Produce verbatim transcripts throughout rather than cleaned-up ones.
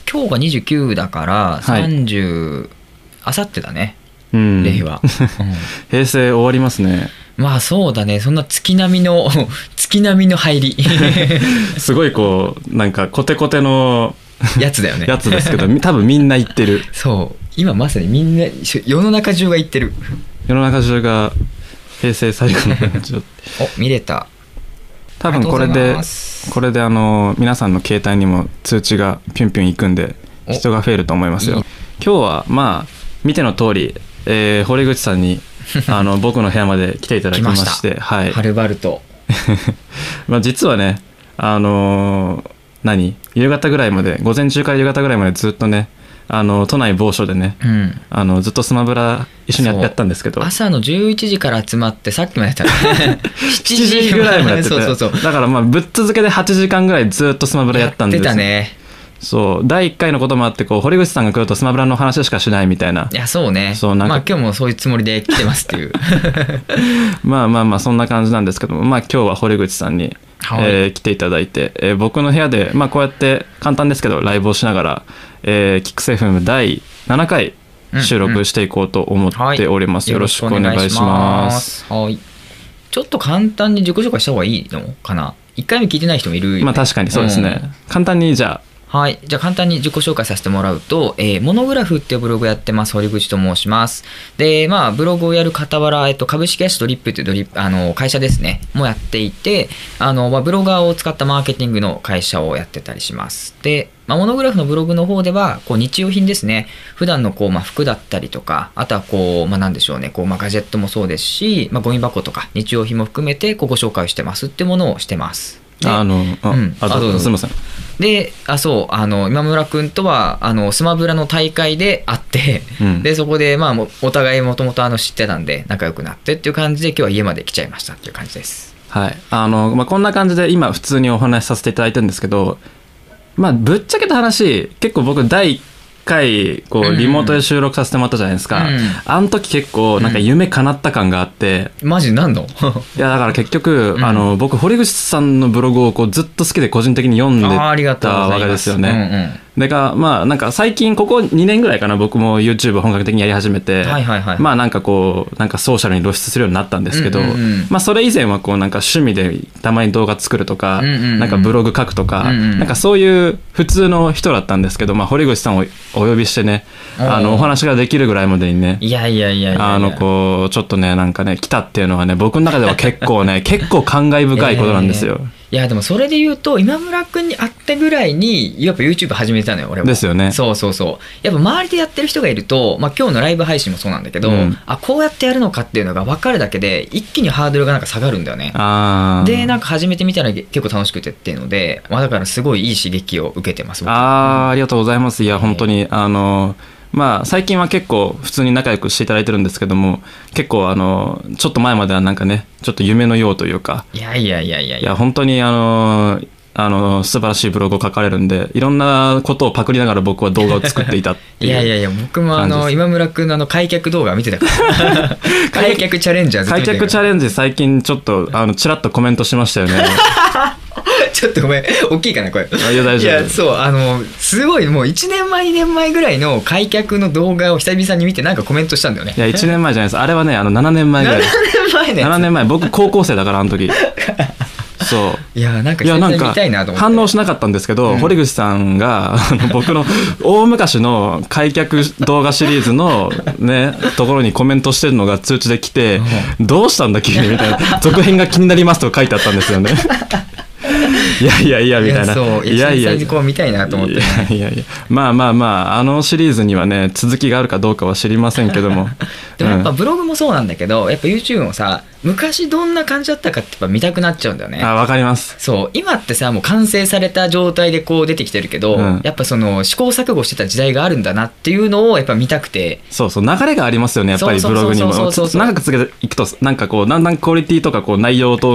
今日がにじゅうきゅうだからさんじゅう、あさってだね、 うん、 令和、うん、 平成終わりますね。 まあそうだね、そんな月並みの月並みの入りすごいこうなんかコテコテのやつだよねやつですけど、多分みんな言ってる。 そう今まさにみんな世の中中が言ってる。 世の中中が平成最後の感じお見れた。 多分これでこれであの皆さんの携帯にも通知がピュンピュンいくんで人が増えると思いますよ。今日はまあ見ての通り、えー、堀口さんにあの僕の部屋まで来ていただきまして、はい、 はるばるとまあ実はね、あのー、何夕方ぐらいまで、午前中から夕方ぐらいまでずっとね、あの都内某所でね、うん、あのずっとスマブラ一緒にやってやったんですけど、 朝のじゅういちじから集まってさっきまでやったねしちじぐらいまでやっててそうそうそう、だからまあぶっ続けではちじかんぐらいずっとスマブラやったんですよ。やってたね。そうだいいっかいのこともあってこう堀口さんが来るとスマブラの話しかしないみたいな。 いやそうね、そうなんか、まあ、今日もそういうつもりで来てますっていうまあまあまあそんな感じなんですけども、まあ今日は堀口さんに、はい、えー、来ていただいて、えー、僕の部屋で、まあ、こうやって簡単ですけどライブをしながら、えー、キックス エフエム だいななかい収録していこうと思っております、うんうん、はい、よろしくお願いします。はい、ちょっと簡単に自己紹介した方がいいのかな。いっかいめ聞いてない人もいるよね。まあ確かにそうですね、うん、簡単にじゃあはい。じゃあ簡単に自己紹介させてもらうと、えー、モノグラフっていうブログやってます、堀口と申します。で、まあ、ブログをやる傍ら、えっと、株式会社ドリップっていうドリップ、あの、会社ですね、もやっていて、あの、まあ、ブロガーを使ったマーケティングの会社をやってたりします。で、まあ、モノグラフのブログの方では、こう、日用品ですね。普段のこう、まあ、服だったりとか、あとはこう、まあ、なんでしょうね、こう、まあ、ガジェットもそうですし、まあ、ゴミ箱とか、日用品も含めて、こう、ご紹介してますっていうものをしてます。 あの、あ、うん、あどうぞすみません。 で、あ、そう、あの今村君とはあのスマブラの大会で会って、うん、でそこでまあお互いもともとあの知ってたんで仲良くなってっていう感じで今日は家まで来ちゃいましたっていう感じです。 はい、あのまあこんな感じで今普通にお話しさせていただいてるんですけど、まあぶっちゃけた話結構僕だいいっかいこうリモートで収録させてもらったじゃないですか、うん、あの時結構なんか夢叶った感があって、 うん、マジなんのいやだから結局、うん、あの僕堀口さんのブログをこうずっと好きで個人的に読んでたわけですよね。でかまあなんか最近ここにねんぐらいかな、僕も YouTube 本格的にやり始めて、はいはいはい、まあなんかこうなんかソーシャルに露出するようになったんですけど、うんうんうん、まあそれ以前はこうなんか趣味でたまに動画作るとか、うんうんうん、なんかブログ書くとか、うんうん、なんかそういう普通の人だったんですけど、まあ堀口さんをお呼びしてね、あのお話ができるぐらいまでにね、 いやいやいやいや、 あのこうちょっとねなんかね来たっていうのはね僕の中では結構ね結構感慨深いことなんですよ。 えーいやでもそれで言うと今村君に会ったぐらいにやっぱ YouTube 始めたのよ俺も。 ですよね。 そうそうそう。やっぱ周りでやってる人がいると、まあ、今日のライブ配信もそうなんだけど、うん、あこうやってやるのかっていうのが分かるだけで一気にハードルがなんか下がるんだよね。あでなんか始めてみたら結構楽しくてっていうので、まあ、だからすごいいい刺激を受けてます。 ああありがとうございます。いや本当にあのまあ最近は結構普通に仲良くしていただいてるんですけども、結構あのちょっと前まではなんかねちょっと夢のようというか、 いやいやいやいやいや本当にあのあの素晴らしいブログを書かれるんで、いろんなことをパクりながら僕は動画を作っていたっていういやいやいや僕もあの今村君のあの開脚動画見てたから開脚チャレンジャーずっと見てたから。 開脚チャレンジ最近ちょっとあのチラッとコメントしましたよねちょっとごめん大きいかなこれ。 いや大丈夫。 いやそうあのすごいもういちねんまえにねんまえぐらいの開脚の動画を久々に見てなんかコメントしたんだよね。 いやいちねんまえじゃないです。あれはねあのななねんまえぐらい。ななねんまえね。ななねんまえ僕高校生だからあの時そういやなんか久々に見たいなと思って反応しなかったんですけど、うん、堀口さんがあの僕の大昔の開脚動画シリーズのねところにコメントしてるのが通知で来て、うん、どうしたんだ急にみたいな続編が気になりますとか書いてあったんですよねいやいやいやみたいな。 そういやいやこう見たいなと思って、ね、 いやいやいやまあまあまああのシリーズにはね続きがあるかどうかは知りませんけどもでもやっぱブログもそうなんだけどやっぱ YouTube もさ昔どんな感じだったかってやっぱ見たくなっちゃうんだよね。 あわかります。 そう今ってさもう完成された状態でこう出てきてるけど、うん、やっぱその試行錯誤してた時代があるんだなっていうのをやっぱ見たくて。 そうそう流れがありますよねやっぱりブログにも長く続けていくとなんかこうだんだんクオリティとかこう内容と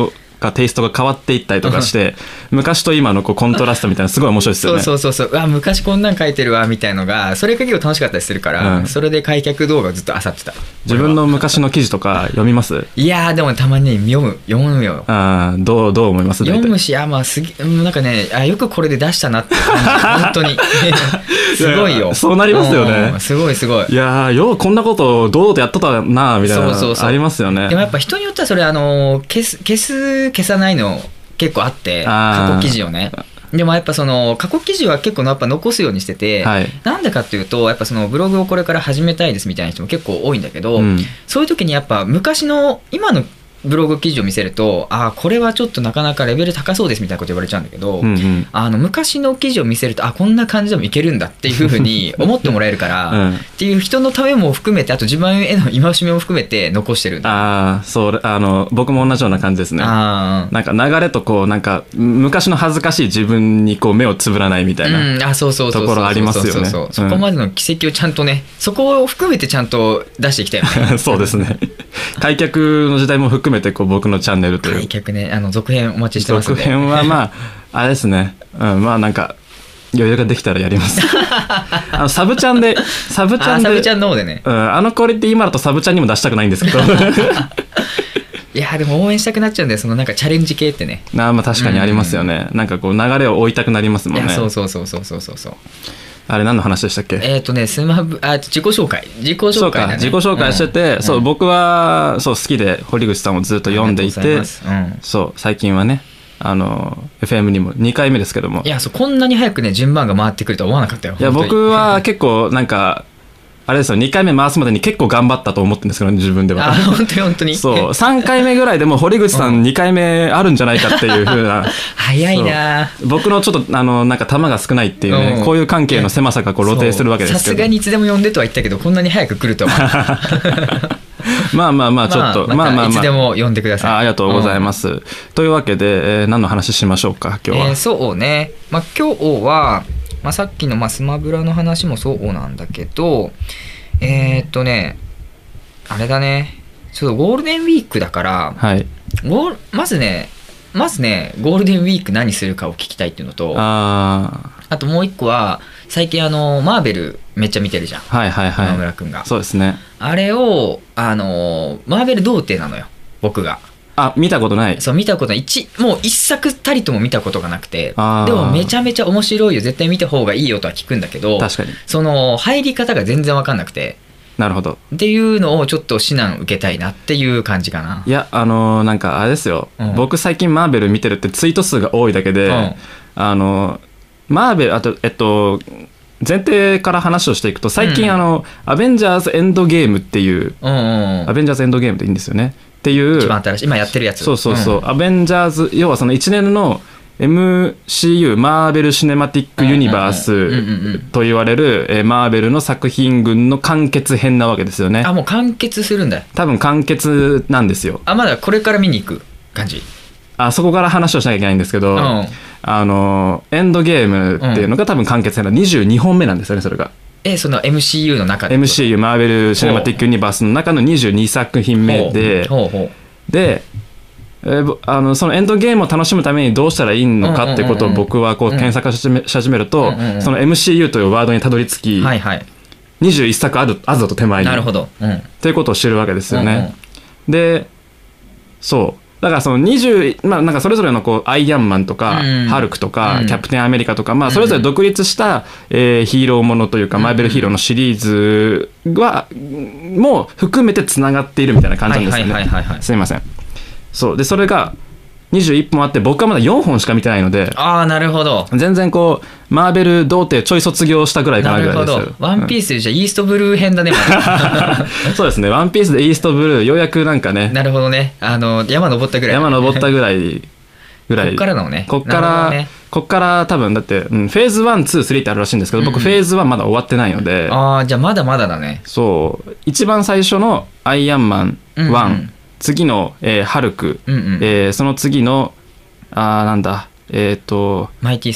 かテイストが変わっていったりとかして昔と今のこうコントラストみたいなすごい面白いですよね。 そうそうそうそう、うわ昔こんなん書いてるわみたいのがそれが結構楽しかったりするから、うん、それで開脚動画をずっと漁ってた。 自分の昔の記事とか読みます？ いやーでもたまに読む読むよ。 あーどうどう思います？ 読むし、あまあすげなんかね、あよくこれで出したなって本当にすごいよ。 そうなりますよね。 すごいすごい。 いやーようこんなこと堂々とやっとったなみたいなのありますよね。 でもやっぱ人によってはそれあの消す消す消さないの結構あって、過去記事をね。でもやっぱその過去記事は結構やっぱ残すようにしてて、はい、なんでかっていうとやっぱそのブログをこれから始めたいですみたいな人も結構多いんだけど、うん、そういう時にやっぱ昔の今のブログ記事を見せると、ああこれはちょっとなかなかレベル高そうですみたいなこと言われちゃうんだけど、うんうん、あの昔の記事を見せると、あこんな感じでもいけるんだっていうふうに思ってもらえるから、うん、っていう人のためも含めて、あと自分への戒めも含めて残してるんだ。 ああそう、あの僕も同じような感じですね。あなんか流れとこうなんか昔の恥ずかしい自分にこう目をつぶらないみたいなところありますよね。 そこまでの軌跡をちゃんとね、そこを含めてちゃんと出していきたいよね。 そうですね。開脚の時代も含めてこう僕のチャンネルという開脚ね、あの続編お待ちしてますんで。続編はまああれですね、うん、まあなんか余裕ができたらやります。あのサブチャンでサブチャンでサブチャンの方でね、 うん、あのこれって今だとサブチャンにも出したくないんですけど。 いやでも応援したくなっちゃうんだよ、そのなんかチャレンジ系ってね。 あまあ確かにありますよね、うん、なんかこう流れを追いたくなりますもんね。いやそうそうそうそうそうそうそう。 あれ何の話でしたっけ？ えっとね、スマブあ自己紹介自己紹介、ね、 自己紹介してて、うん、そう僕はそう好きで堀口さんをずっと読んでいて、うん、そう最近はねあの エフエム にもにかいめですけども、 いやそうこんなに早くね順番が回ってくるとは思わなかったよ。 いや僕は結構なんかあれですよ、にかいめ回すまでに結構頑張ったと思ってるんですけど、ね、自分では。 あ本当に本当にそうさんかいめぐらいでも堀口さんにかいめあるんじゃないかっていう風な早いな。僕のちょっとあのなんか球が少ないっていうね、こういう関係の狭さがこう露呈するわけですけど、 さすがにいつでも呼んでとは言ったけどこんなに早く来るとは。 まあまあまあちょっと、 まあ、まあまあまあいつでも呼んでください。 あ, ありがとうございます、うん、というわけで、えー、何の話しましょうか今日は。 えー、そうね、まあ、今日は、まあ、さっきのまあスマブラの話もそうなんだけど、えー、っとねあれだね、ちょっとゴールデンウィークだから、はい、ゴーまずねまずねゴールデンウィーク何するかを聞きたいっていうのと、 あ, あともう一個は最近あのマーベルめっちゃ見てるじゃん、はいはいはい、野村くんが。 そうですね、 あれをあのマーベル童貞なのよ僕が。 あ見たことない。 そう見たことない、一もう一作たりとも見たことがなくて、でもめちゃめちゃ面白いよ絶対見た方がいいよとは聞くんだけど、 確かにその入り方が全然分かんなくて。 なるほどっていうのをちょっと指南受けたいなっていう感じかな。 いやあのー、なんかあれですよ、うん、僕最近マーベル見てるってツイート数が多いだけで、うん、あのマーベルあとえっと前提から話をしていくと最近、うん、あのアベンジャーズエンドゲームっていう、うんうんうん、アベンジャーズエンドゲームでいいんですよねっていう一番新しい今やってるやつ。 そうそうそう、うん、アベンジャーズ要はそのいちねんの エムシーユー マーベルシネマティックユニバースと言われるマーベルの作品群の完結編なわけですよね。 あもう完結するんだ。 多分完結なんですよ。 あまだこれから見に行く感じ。 あそこから話をしなきゃいけないんですけど、うん、あのエンドゲームっていうのが多分完結編のにじゅうにほんめなんですよねそれが。 えその エムシーユー の中でエムシーユー マーベルシネマティックユニバースの中のにじゅうにさくひんめで、ほうほうほうでえー、あのそのエンドゲームを楽しむためにどうしたらいいのかってことを僕はこう検索し始めると、その エムシーユー というワードにたどり着き、はいはい、にじゅういっさくあるあると手前に。 なるほど、うん、 ということを知るわけですよね、うんうん、でそうだからそのにじゅう、まあ、なんかそれぞれのこうアイアンマンとか、うん、ハルクとか、うん、キャプテンアメリカとか、まあ、それぞれ独立した、えー、ヒーローものというか、うん、マーベルヒーローのシリーズはも含めてつながっているみたいな感じなんですよね。すいません。そうでそれがにじゅういっぽんあって僕はまだよんほんしか見てないので、 ああなるほど、 全然こうマーベル童貞ちょい卒業したぐらいかなぐらいです。なるほど、ワンピースでじゃあイーストブルー編だね、まだ。 そうですね、ワンピースでイーストブルーようやくなんかね。 なるほどね、あの山登ったぐらい、 山登ったぐらいぐらいこっからのね、 こっから、ね、こっから多分だって、うん、フェーズワン、ツー、スリーってあるらしいんですけど、僕フェーズワンまだ終わってないので、 うん、ああじゃあまだまだだね。 そう一番最初のアイアンマンワン、うんうん、次の、えー、ハルク、うんうんえー、その次のあなんだえっ、ー、とマイティーソー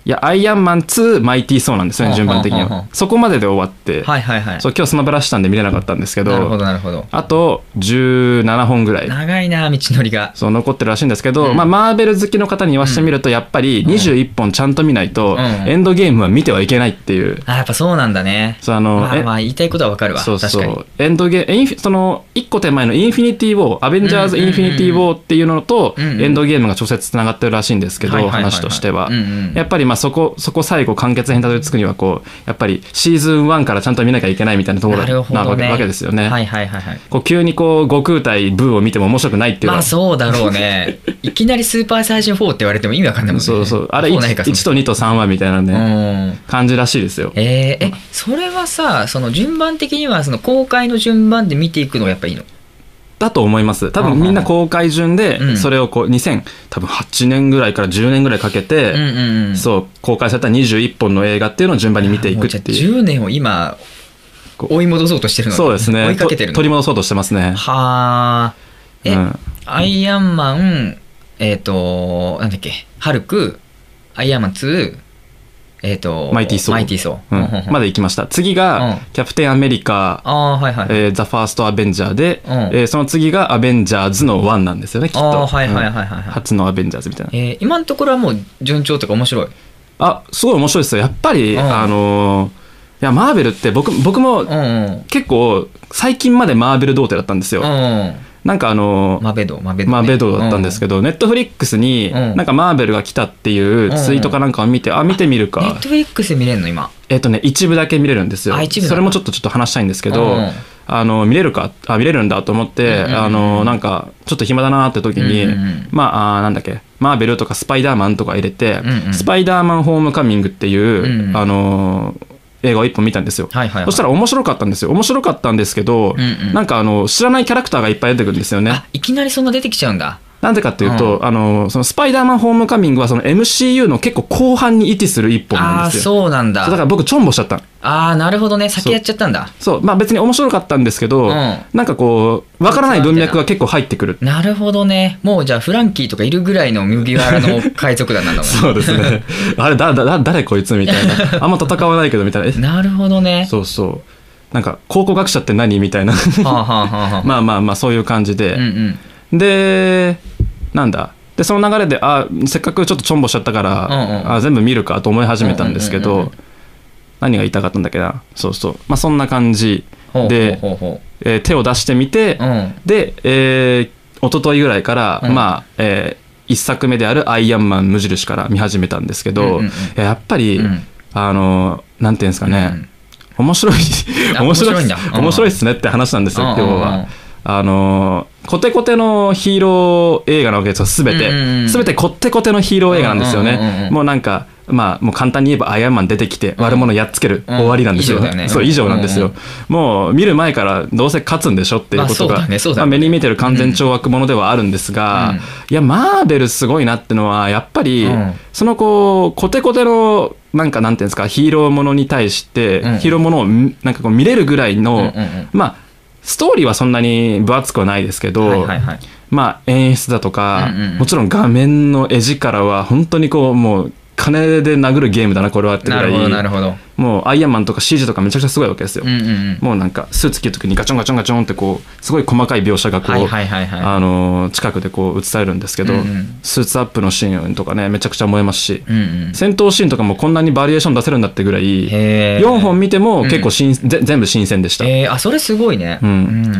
いや、アイアンマンツーマイティーソーなんですよね、順番的には。そこまでで終わって、 はいはいはい、 そう今日スマブラしたんで見れなかったんですけど、 なるほどなるほど、 あとじゅうななほんぐらい長いな道のりがそう残ってるらしいんですけど、 うん、 まあ、マーベル好きの方に言わせてみると、やっぱりにじゅういっぽんちゃんと見ないと、エンドゲームは見てはいけないっていう。 あ、やっぱそうなんだね。 そうあのまあ、まあ言いたいことはわかるわ。 そうそう、 確かにエンドゲームそのいっこ手前のインフィニティ・ウォー、アベンジャーズ・インフィニティ・ウォーっていうのと、うんうん、エンドゲームが直接つながってるらしいんですけど、話としては、うんうん、やっぱりまあそこそこ最後完結編たどり着くにはこうやっぱりシーズンワンからちゃんと見なきゃいけないみたいなところなわけ、ね、わけですよね。 はいはいはいはい、 こう急にこう悟空対ブーを見ても面白くないっていうまあそうだろうねいきなりスーパーサイヤ人フォーって言われても意味わかんないもんね。 そうそう、あれ いち, とにとさんはみたいなね感じらしいですよ。 えー、えそれはさ、その順番的にはその公開の順番で見ていくのがやっぱいいのだと思います。多分みんな公開順でそれをこうにせんはちねんぐらいからじゅうねんぐらいかけて、うんうんうん、そう公開されたにじゅういっぽんの映画っていうのを順番に見ていくっていう。 じゅうねんを今追い戻そうとしてるの。 そうですね、 追いかけてるの。 取り戻そうとしてますね。 はあ。え、うん、アイアンマン、えっ、ー、となんだっけ、ハルク、アイアンマンツー、えー、とマイティーソー、 マイティーソー、 うん、まで行きました。次が、うん、キャプテンアメリカ、 あ、はいはい、 えー、ザ・ファースト・アベンジャーで、うん、えー、その次がアベンジャーズのワンなんですよね、きっと。 あ、はいはいはいはい、はい、 初のアベンジャーズみたいな、 えー、今のところはもう順調とか面白い。 あ、すごい面白いですよやっぱり、うん、あのー、いやマーベルって僕僕も結構最近までマーベル童貞だったんですよ、うんうん、なんかあのマベドマベド、ね、 マベドだったんですけど、ネットフリックスになんかマーベルが来たっていうツイートかなんかを見て、あ、見てみるか。 ネットフリックスで見れるの今。 えっとね一部だけ見れるんですよ。それもちょっとちょっと話したいんですけど、あの見れるか、あ、見れるんだと思って、うんうんうん、あのなんかちょっと暇だなって時に、うんうんうん、まあ、あ、なんだっけ、マーベルとかスパイダーマンとか入れて、うんうん、スパイダーマンホームカミングっていう、うんうん、あの映画を一本見たんですよ、はいはいはい、そしたら面白かったんですよ。面白かったんですけど、うんうん、なんかあの知らないキャラクターがいっぱい出てくるんですよね。 あ、いきなりそんな出てきちゃうんだ。 なんでかっていうと、うん、あのそのスパイダーマンホームカミングはその エムシーユー の結構後半に位置する一本なんですよ。 あ、そうなんだ。 だから僕ちょんぼしちゃったの。 ああ、なるほどね、先やっちゃったんだ。 そう、まあ別に面白かったんですけど、うん、なんかこうわからない文脈が結構入ってくる。 なるほどね。もうじゃあフランキーとかいるぐらいの麦わらの海賊団なんだもんねそうですね。あれだだ誰こいつみたいな、あんま戦わないけどみたいな。 なるほどね。 そうそう、なんか考古学者って何みたいなまあまあまあそういう感じで、うんうん、でなんだでその流れで、あ、せっかくちょっとちょんぼしちゃったから、うんうん、あ、全部見るかと思い始めたんですけど、うんうんうんうん、何が言いたかったんだっけな。そうそう、まあそんな感じで、ほうほうほうほう、えー、手を出してみて、うん、で、えー、一昨日ぐらいから、うん、まあ、えー、一作目であるアイアンマン無印から見始めたんですけど、うんうんうん、やっぱり、うん、あのなんていうんですかね、うん、面白い面白いんだ、面白いっすねって話なんですよ、今日は。あのコテコテのヒーロー映画なわけですよ、すべて、うんうん、すべてコテコテのヒーロー映画なんですよね、うんうんうん、もうなんかまあもう簡単に言えばアイアンマン出てきて悪者やっつける、うん、終わりなんですよ、うん、そう以上なんですよ、うんうん、もう見る前からどうせ勝つんでしょっていうことが、まあねねまあ、目に見えてる完全懲悪者ではあるんですが、うん、いやマーベルすごいなってのはやっぱり、うん、そのこうコテコテのなんかなんていうんですか、ヒーローものに対して、うん、ヒーローものをなんかこう見れるぐらいの、うんうんうん、まあストーリーはそんなに分厚くはないですけど、はいはいはい、まあ演出だとか、うんうんうん、もちろん画面の絵力は本当にこうもう金で殴るゲームだなこれはってぐらい、なるほどなるほど、もうアイアンマンとか シージー とかめちゃくちゃすごいわけですよ、うんうんうん、もうなんかスーツ着る時にガチョンガチョンガチョンってこうすごい細かい描写がこう、はいはいはいはい、あの近くでこう映されるんですけど、うんうん、スーツアップのシーンとかねめちゃくちゃ燃えますし、うんうん、戦闘シーンとかもこんなにバリエーション出せるんだってぐらいよんほん見ても結構新、うん、全部新鮮でした。 へー、あ、それすごいね、うんうん、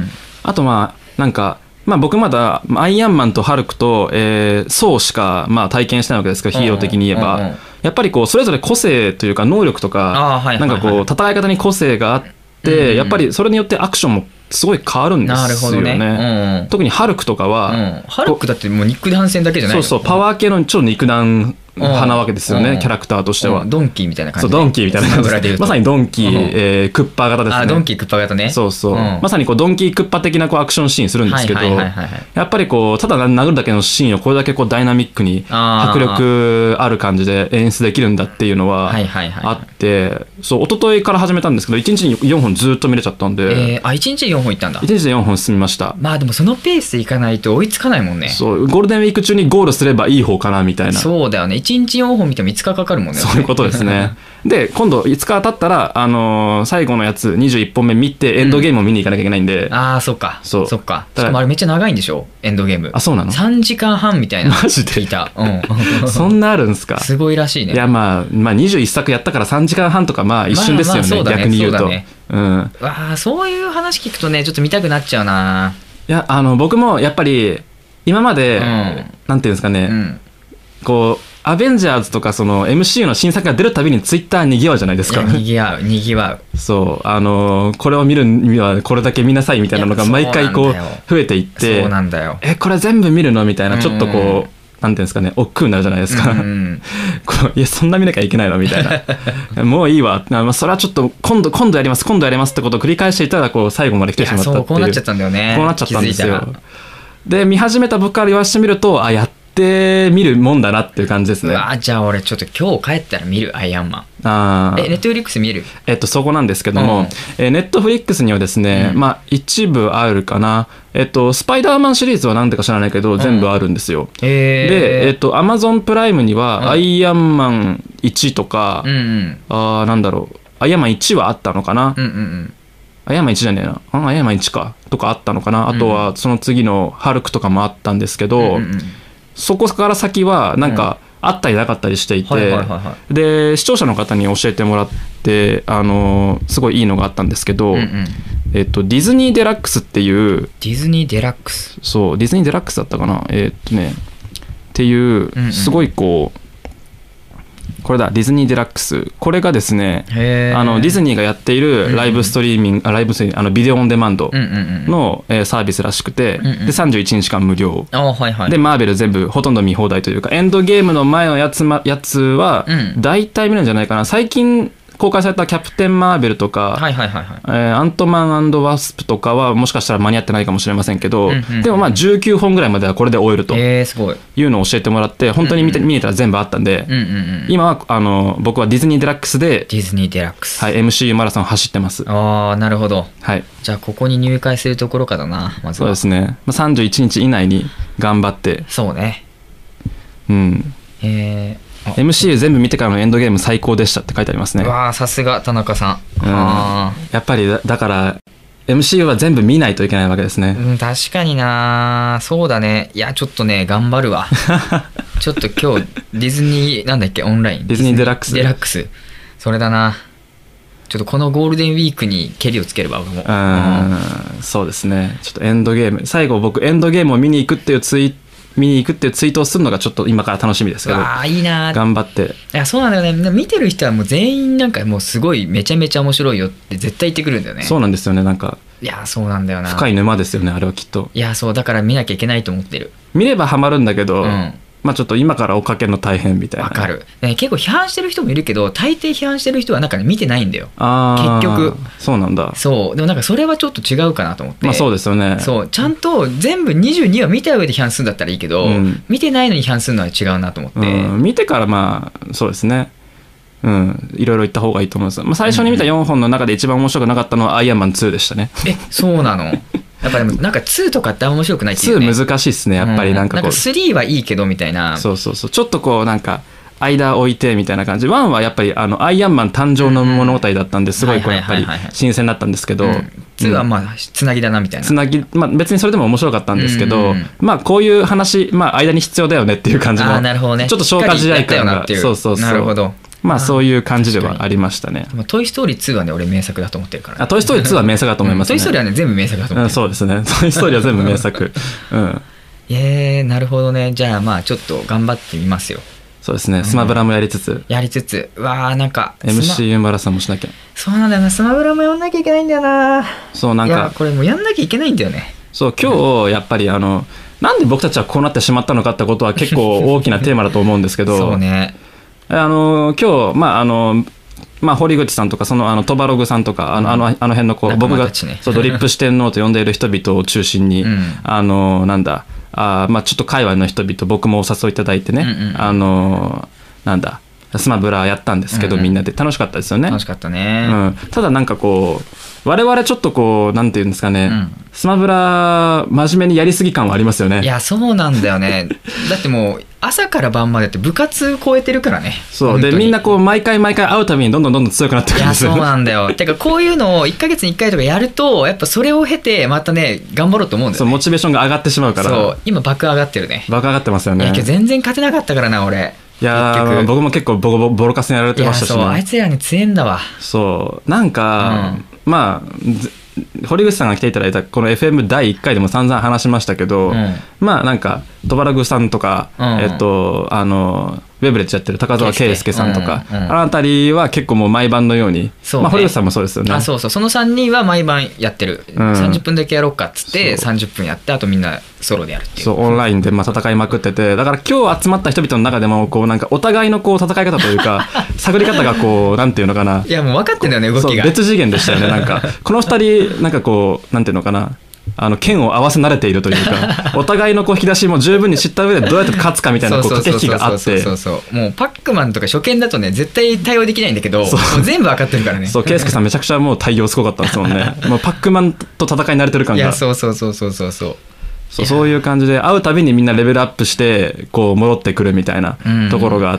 あとまあなんかまあ、僕まだアイアンマンとハルクと、えー、ソーしかまあ体験してないわけですけど、ヒーロー的に言えば、うんうんうん、やっぱりこうそれぞれ個性というか能力とか、はいはいはい、なんかこう戦い方に個性があって、うんうん、やっぱりそれによってアクションもすごい変わるんですよね。なるほどね、うんうん、特にハルクとかは、うん、 ハルクだってもう肉弾戦だけじゃないの。 そうそう、パワー系の超肉弾派なわけですよね、うん、キャラクターとしては、 うん、ドンキーみたいな感じで、 そうドンキーみたいな感じでまさにドンキー、うんえー、クッパー型ですね。 あ、ドンキークッパー型ね。 そうそう、うん、まさにこうドンキークッパ的なこうアクションシーンするんですけど、はいはいはいはい、やっぱりこうただ殴るだけのシーンをこれだけこうダイナミックに迫力ある感じで演出できるんだっていうのはあって、はいはいはいはい、そう一昨日から始めたんですけどいちにちによんほんずっと見れちゃったんで、 えー、あいちにちでよんほんいったんだ。 いちにちでよんほん進みました。 まあでもそのペースでいかないと追いつかないもんね。 そうゴールデンウィーク中にゴールすればいい方かなみたいな。 そうだよね、 ちにちよんほん見てもいつかかかるもんね。 そういうことですね。で今度いつか経ったら、あのー、最後のやつにじゅういっぽんめ見てエンドゲームを見に行かなきゃいけないんで、 うん、ああそっかそうそっか。しかもあれめっちゃ長いんでしょエンドゲーム。 あそうなの。 さんじかんはんみたいな。 マジで聞いた、うん、 そんなあるんすか。 すごいらしいね。 いやまあ、まあ、にじゅういっさくやったからさんじかんはんとかまあ一瞬ですよね、まあまあね、逆に言うとそうだね、うん、 わあそういう話聞くとねちょっと見たくなっちゃうな。 いやあの僕もやっぱり今まで、うん、なんていうんですかね、うん、こうアベンジャーズとかその エムシーユー の新作が出るたびにツイッターにぎわうじゃないですか。 にぎわうにぎわう。そうあのこれを見るにはこれだけ見なさいみたいなのが毎回こう増えていって、 そうなんだよ。 えこれ全部見るのみたいな、ちょっとこう、うん、なんていうんですかね、億劫になるじゃないですか、うん、こういやそんな見なきゃいけないのみたいなもういいわ、まあ、それはちょっと今度今度やります今度やりますってことを繰り返していたらこう最後まで来てしまったっていう。 そうこうなっちゃったんだよね。 こうなっちゃったんですよ。で見始めた僕から言わせてみると、あやって見るもんだなっていう感じですね。 あじゃあ俺ちょっと今日帰ったら見るアイアンマン。 あえネットフリックス見える？ えっとそこなんですけども、うん、えネットフリックスにはですね、うん、まあ一部あるかな。えっとスパイダーマンシリーズは何でか知らないけど、うん、全部あるんですよ。 へー。 でえっとアマゾンプライムには、うん、アイアンマンいちとか、うんうん、あなんだろうアイアンマンいちはあったのかな。うんうんうんアイアンマンいちじゃねえな。あ、アイアンマンいちか。とかあったのかな。あとは、その次のハルクとかもあったんですけど、うんうんうん、そこから先は、なんか、あったりなかったりしていて、で、視聴者の方に教えてもらって、あの、すごいいいのがあったんですけど、うんうん、えっと、ディズニーデラックスっていう、 ディズニーデラックスそう、ディズニーデラックスだったかな。えー、っとね、っていう、すごいこう、これだディズニーデラックス、これがですねあのディズニーがやっているライブストリーミング、うんうん、あライブストリーミングあのビデオオンデマンドの、うんうんうん、サービスらしくて、うんうん、でさんじゅういちにちかん無料、 あ、はいはい、 でマーベル全部ほとんど見放題というか、エンドゲームの前のやつ、ま、やつは大体見るんじゃないかな。最近公開されたキャプテン・マーベルとか、はいはいはいはい、えー、アントマン&ワスプとかはもしかしたら間に合ってないかもしれませんけど、うんうんうん、でもまあじゅうきゅうほんぐらいまではこれで終えるというのを教えてもらって、本当に見て、うんうん、見に行ったら全部あったんで、うんうんうん、今はあの僕はディズニーデラックスでディズニーデラックス、 はい、エムシーユー マラソン走ってます。 ああなるほど、 はい、 じゃあここに入会するところかだな。まずはそうですね、さんじゅういちにち以内に頑張って。 そうね、 うんえーエムシーユー 全部見てからのエンドゲーム最高でしたって書いてありますね。 わあさすが田中さん、 うん、やっぱり だ, だから エムシーユー は全部見ないといけないわけですね、 うん、確かにな。そうだね。いやちょっとね頑張るわちょっと今日ディズニーなんだっけオンラインディズニーデラックスデラックスそれだな。ちょっとこのゴールデンウィークにケリをつければ僕も。 うん、うん、そうですね。ちょっとエンドゲーム最後僕エンドゲームを見に行くっていうツイート見に行くっていうツイートをするのがちょっと今から楽しみですけど。 ああいいな。 頑張って。 いやそうなんだよね。見てる人はもう全員なんかもうすごいめちゃめちゃ面白いよって絶対言ってくるんだよね。 そうなんですよね。なんかいやそうなんだよな。 深い沼ですよねあれはきっと。 いやそうだから見なきゃいけないと思ってる。 見ればハマるんだけど、うん、まあちょっと今から追っかけるの大変みたいな。 わかる、ね、結構批判してる人もいるけど大抵批判してる人はなんかね見てないんだよ。 あ結局そうなんだ。 そうでもなんかそれはちょっと違うかなと思って。 まあそうですよね。 そうちゃんと全部にじゅうにわ見た上で批判するんだったらいいけど、うん、見てないのに批判するのは違うなと思って、 うん、見てからまあそうですね、うん、いろいろ言った方がいいと思います、まあ、最初に見たよんほんの中で一番面白くなかったのはアイアンマンツーでしたね。 えそうなのやっぱりなんかツーとかって面白くないっていうね。 ツー難しいっすねやっぱり。なんかこう、うん、なんかスリーはいいけどみたいな。 そうそうそうちょっとこうなんか間置いてみたいな感じ。ワンはやっぱりあのアイアンマン誕生の物語だったんですごいこうやっぱり新鮮だったんですけど、 ツーはまあつなぎだなみたいな。 つなぎ、まあ、別にそれでも面白かったんですけど、うんうん、まあこういう話、まあ、間に必要だよねっていう感じの。 あなるほどね、 ちょっと消化試合感が。そうそうそう。 なるほど。 まあそういう感じではありましたね。 トイストーリーツーはね俺名作だと思ってるから、ね、 あトイストーリーツーは名作だと思いますね、 うん、トイストーリーはね全部名作だと思ってる、 うん、そうですねトイストーリーは全部名作うんえー、なるほどね。じゃあまあちょっと頑張ってみますよ。 そうですね。スマブラもやりつつ、 うん、やりつつうわーなんかエムシーユー マラソンもしなきゃ。 そうなんだよな。スマブラもやんなきゃいけないんだよな。 そうなんかいやこれもうやんなきゃいけないんだよね。 そう今日やっぱりあのなんで僕たちはこうなってしまったのかってことは結構大きなテーマだと思うんですけどそうね。 あの今日まああのまあ、堀口さんとかそのあのトバログさんとかあの、うん、あのあの辺のこう僕が、ね、そうドリップ四天王と呼んでいる人々を中心に、うん、あのなんだあ、まあ、ちょっと界隈の人々僕もお誘いいただいてね、うんうん、あのなんだスマブラやったんですけど、うんうん、みんなで楽しかったですよね。 楽しかったね、 うん、ただなんかこう我々ちょっとこうなんていうんですかね、うん、スマブラ真面目にやりすぎ感はありますよね。 いやそうなんだよねだってもう朝から晩までって部活超えてるからね。 そうでみんなこう毎回毎回会うたびにどんどんどんどん強くなってくるんですよ。 いやそうなんだよてかこういうのをいっかげつにいっかいとかやるとやっぱそれを経てまたね頑張ろうと思うんだよね。 そうモチベーションが上がってしまうから。 そう今爆上がってるね。 爆上がってますよね。 いや今日全然勝てなかったからな俺。 いや僕も結構ボコボコボロカスにやられてましたし、ね、 いやそうあいつらに強えんだわ。 そうなんか、うん、まあ堀口さんが来ていただいたこの エフエム だいいっかいでも散々話しましたけど、うん、まあなんかトバラグさんとか、うん、えっとあのウェブレッジやってる高澤圭介さんとか、うんうん、あの辺りは結構もう毎晩のようにそう、ねまあ、堀口さんもそうですよね。 あそうそうそのさんにんは毎晩やってる、うん、さんじゅっぷんだけやろうかっつってさんじゅっぷんやってあとみんなソロでやるっていう。 そうオンラインでまあ戦いまくっててだから今日集まった人々の中でもこうなんかお互いのこう戦い方というか探り方がこうなんていうのかないやもう分かってんだよね動きが。 別次元でしたよねなんかこのふたりなんかこうなんていうのかなあの剣を合わせ慣れているというかお互いのこう引き出しも十分に知った上でどうやって勝つかみたいなこう駆け引きがあってそうそうそうもうパックマンとか初見だとね絶対対応できないんだけどもう全部分かってるからね。 そう圭介さんめちゃくちゃもう対応すごかったんですもんねもうパックマンと戦い慣れてる感が。 いやそうそうそうそうそうそうそうそういう感じで会うたびにみんなレベルアップしてこう戻ってくるみたいなところがあって、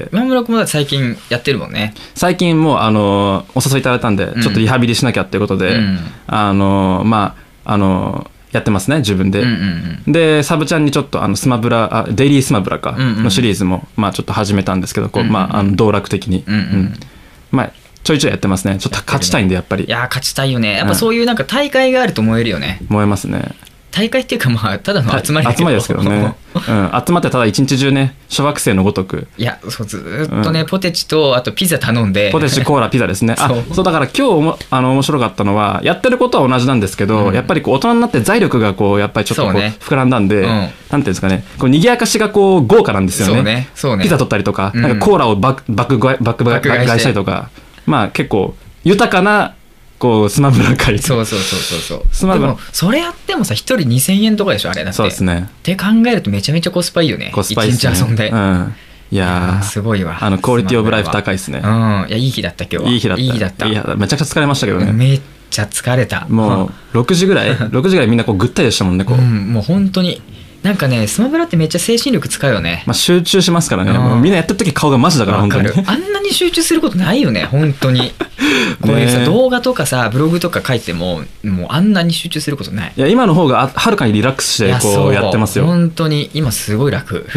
今村君もだって最近やってるもんね。 最近もうあのお誘いいただいたんでちょっとリハビリしなきゃっていうことで、うん、あのまああのやってますね自分で、うんうんうん、でサブちゃんにちょっとあのスマブラあデイリースマブラかのシリーズも、まあ、ちょっと始めたんですけどこう、まあ、あの道楽的に、うんうんうん、まあちょいちょいやってますね。ちょっと勝ちたいんでやっぱり。 いや勝ちたいよねやっぱそういうなんか大会があると燃えるよね、 うん、燃えますね。 大会っていうかまあただの集まりだけど集まりですけどね、うん、集まってただ一日中ね小学生のごとくいやそうずっとね、うん、ポテチとあとピザ頼んでポテチコーラピザですねあそうそうだから今日もあの面白かったのはやってることは同じなんですけど、うん、やっぱりこう大人になって財力がこうやっぱりちょっとこう膨らんだんで、うん、なんていうんですかねこう賑やかしがこう豪華なんですよね。そうねそうねピザ取ったりとか、うん、なんかコーラをバックバックバックバック買いしたりとかまあ結構豊かなこうスマブラ会そうそうそうそうそうスマブラでもそれやってもさひとりにせんえんとかでしょあれだって。 そうですねって考えるとめちゃめちゃコスパいいよね。コスパいいですねいちにち遊んで、うん、 いやすごいわあのクオリティオブライフ高いですね。 うんいやいい日だった今日は。 いい日だったいい日だったいやめちゃくちゃ疲れましたけどね。 めっちゃ疲れた。 もうろくじぐらいろくじぐらいみんなこうぐったりでしたもんねこう、 うん、もう本当になんかねスマブラってめっちゃ精神力使うよね。 まあ集中しますからね、うん、もうみんなやってる時顔がマジだから本当にあんなに集中することないよね本当にこういうさ動画とかさブログとか書いてももうあんなに集中することない。 いや今の方がはるかにリラックスしてこうやってますよ。 本当に今すごい楽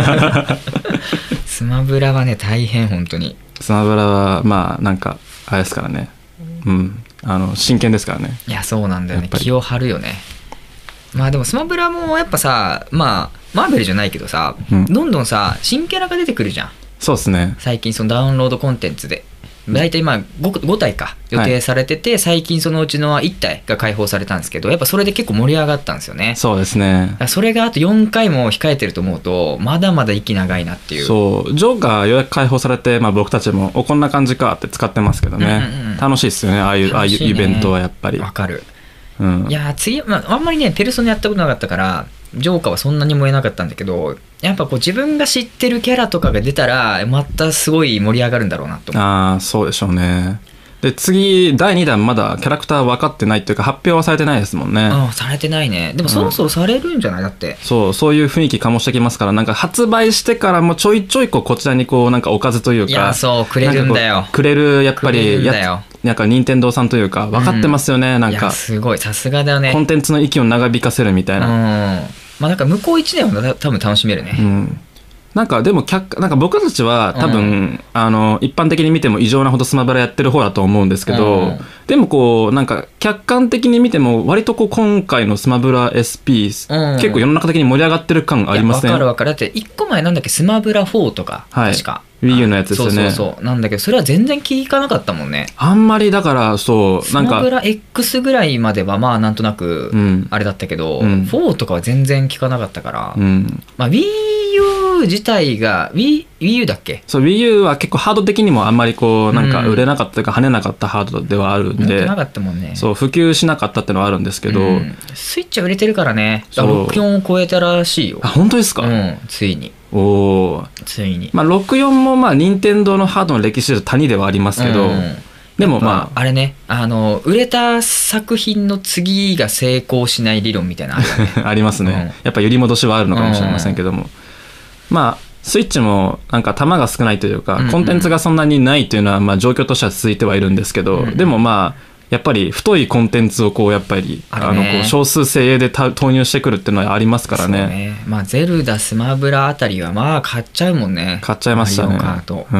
スマブラはね大変本当に。 スマブラはまあなんかあれですからねうんあの真剣ですからね。 いやそうなんだよね気を張るよね。まあでもスマブラもやっぱさまあマーベルじゃないけどさ、うん、どんどんさ新キャラが出てくるじゃん。 そうですね最近そのダウンロードコンテンツで大体まあ 5, ご体か予定されてて、はい、最近そのうちのいち体が開放されたんですけどやっぱそれで結構盛り上がったんですよね。 そうですね。 それがあとよんかいも控えてると思うとまだまだ息長いなっていう。 そうジョーがようやく開放されて、まあ、僕たちもおこんな感じかって使ってますけどね、うんうんうん、楽しいですよねああいう、ね、ああいうイベントはやっぱり。 わかる、うん、いや次、まあ、あんまりねペルソナやったことなかったからジョーカーはそんなに燃えなかったんだけどやっぱこう自分が知ってるキャラとかが出たらまたすごい盛り上がるんだろうなと思う。 ああそうでしょうね。で次だいにだんまだキャラクター分かってないっていうか発表はされてないですもんね。 ああされてないね。でもそろそろされるんじゃない、うん、だってそうそういう雰囲気醸してきますからなんか発売してからもちょいちょいこうこちらにこうなんかおかずというかいやそうくれるんだよくれるやっぱりやなんか任天堂さんというか分かってますよね、うん、なんかいやすごいさすがだよね。 コンテンツの息を長引かせるみたいな、 うんまあ、なんか向こういちねんは多分楽しめるね、 うん、なんかでも客なんか僕たちは多分、うん、あの一般的に見ても異常なほどスマブラやってる方だと思うんですけど、うん、でもこうなんか客観的に見ても割とこう今回のスマブラ エスピー、うん、結構世の中的に盛り上がってる感ありません？ わかるわかる。だっていっこまえなんだっけスマブラフォーとか、はい、確か Wii U のやつですよね。 そうそうそうなんだけどそれは全然聞かなかったもんね。 あんまりだからそうなんかスマブラ X ぐらいまではまあなんとなくあれだったけど、うん、フォーとかは全然聞かなかったから、うんまあ、Wii Wii U 自体が Wii, Wii U だっけ？ そう Wii U は結構ハード的にもあんまりこうなんか売れなかったというか跳ねなかったハードではあるんで、 売れなかったもんね。 そう普及しなかったっていうのはあるんですけど、うん、 スイッチは売れてるからね。ろくじゅうよんを超えたらしいよ。 あ本当ですか？ うん、ついに。 おお。 ついに。 まあろくじゅうよんもまあ任天堂のハードの歴史で谷ではありますけど、うん、でもまああれね、あの売れた作品の次が成功しない理論みたいなのあるよね。 ありますね、うん、やっぱ揺り戻しはあるのかもしれませんけども、うん、まあスイッチもなんか弾が少ないというか、うんうん、コンテンツがそんなにないというのはまあ状況としては続いてはいるんですけど、うんうん、でもまあやっぱり太いコンテンツをこうやっぱりああのこう少数精鋭で投入してくるっていうのはありますから ね, ね、まあ、ゼルダスマブラあたりはまあ買っちゃうもんね。 買っちゃいましたね。うん、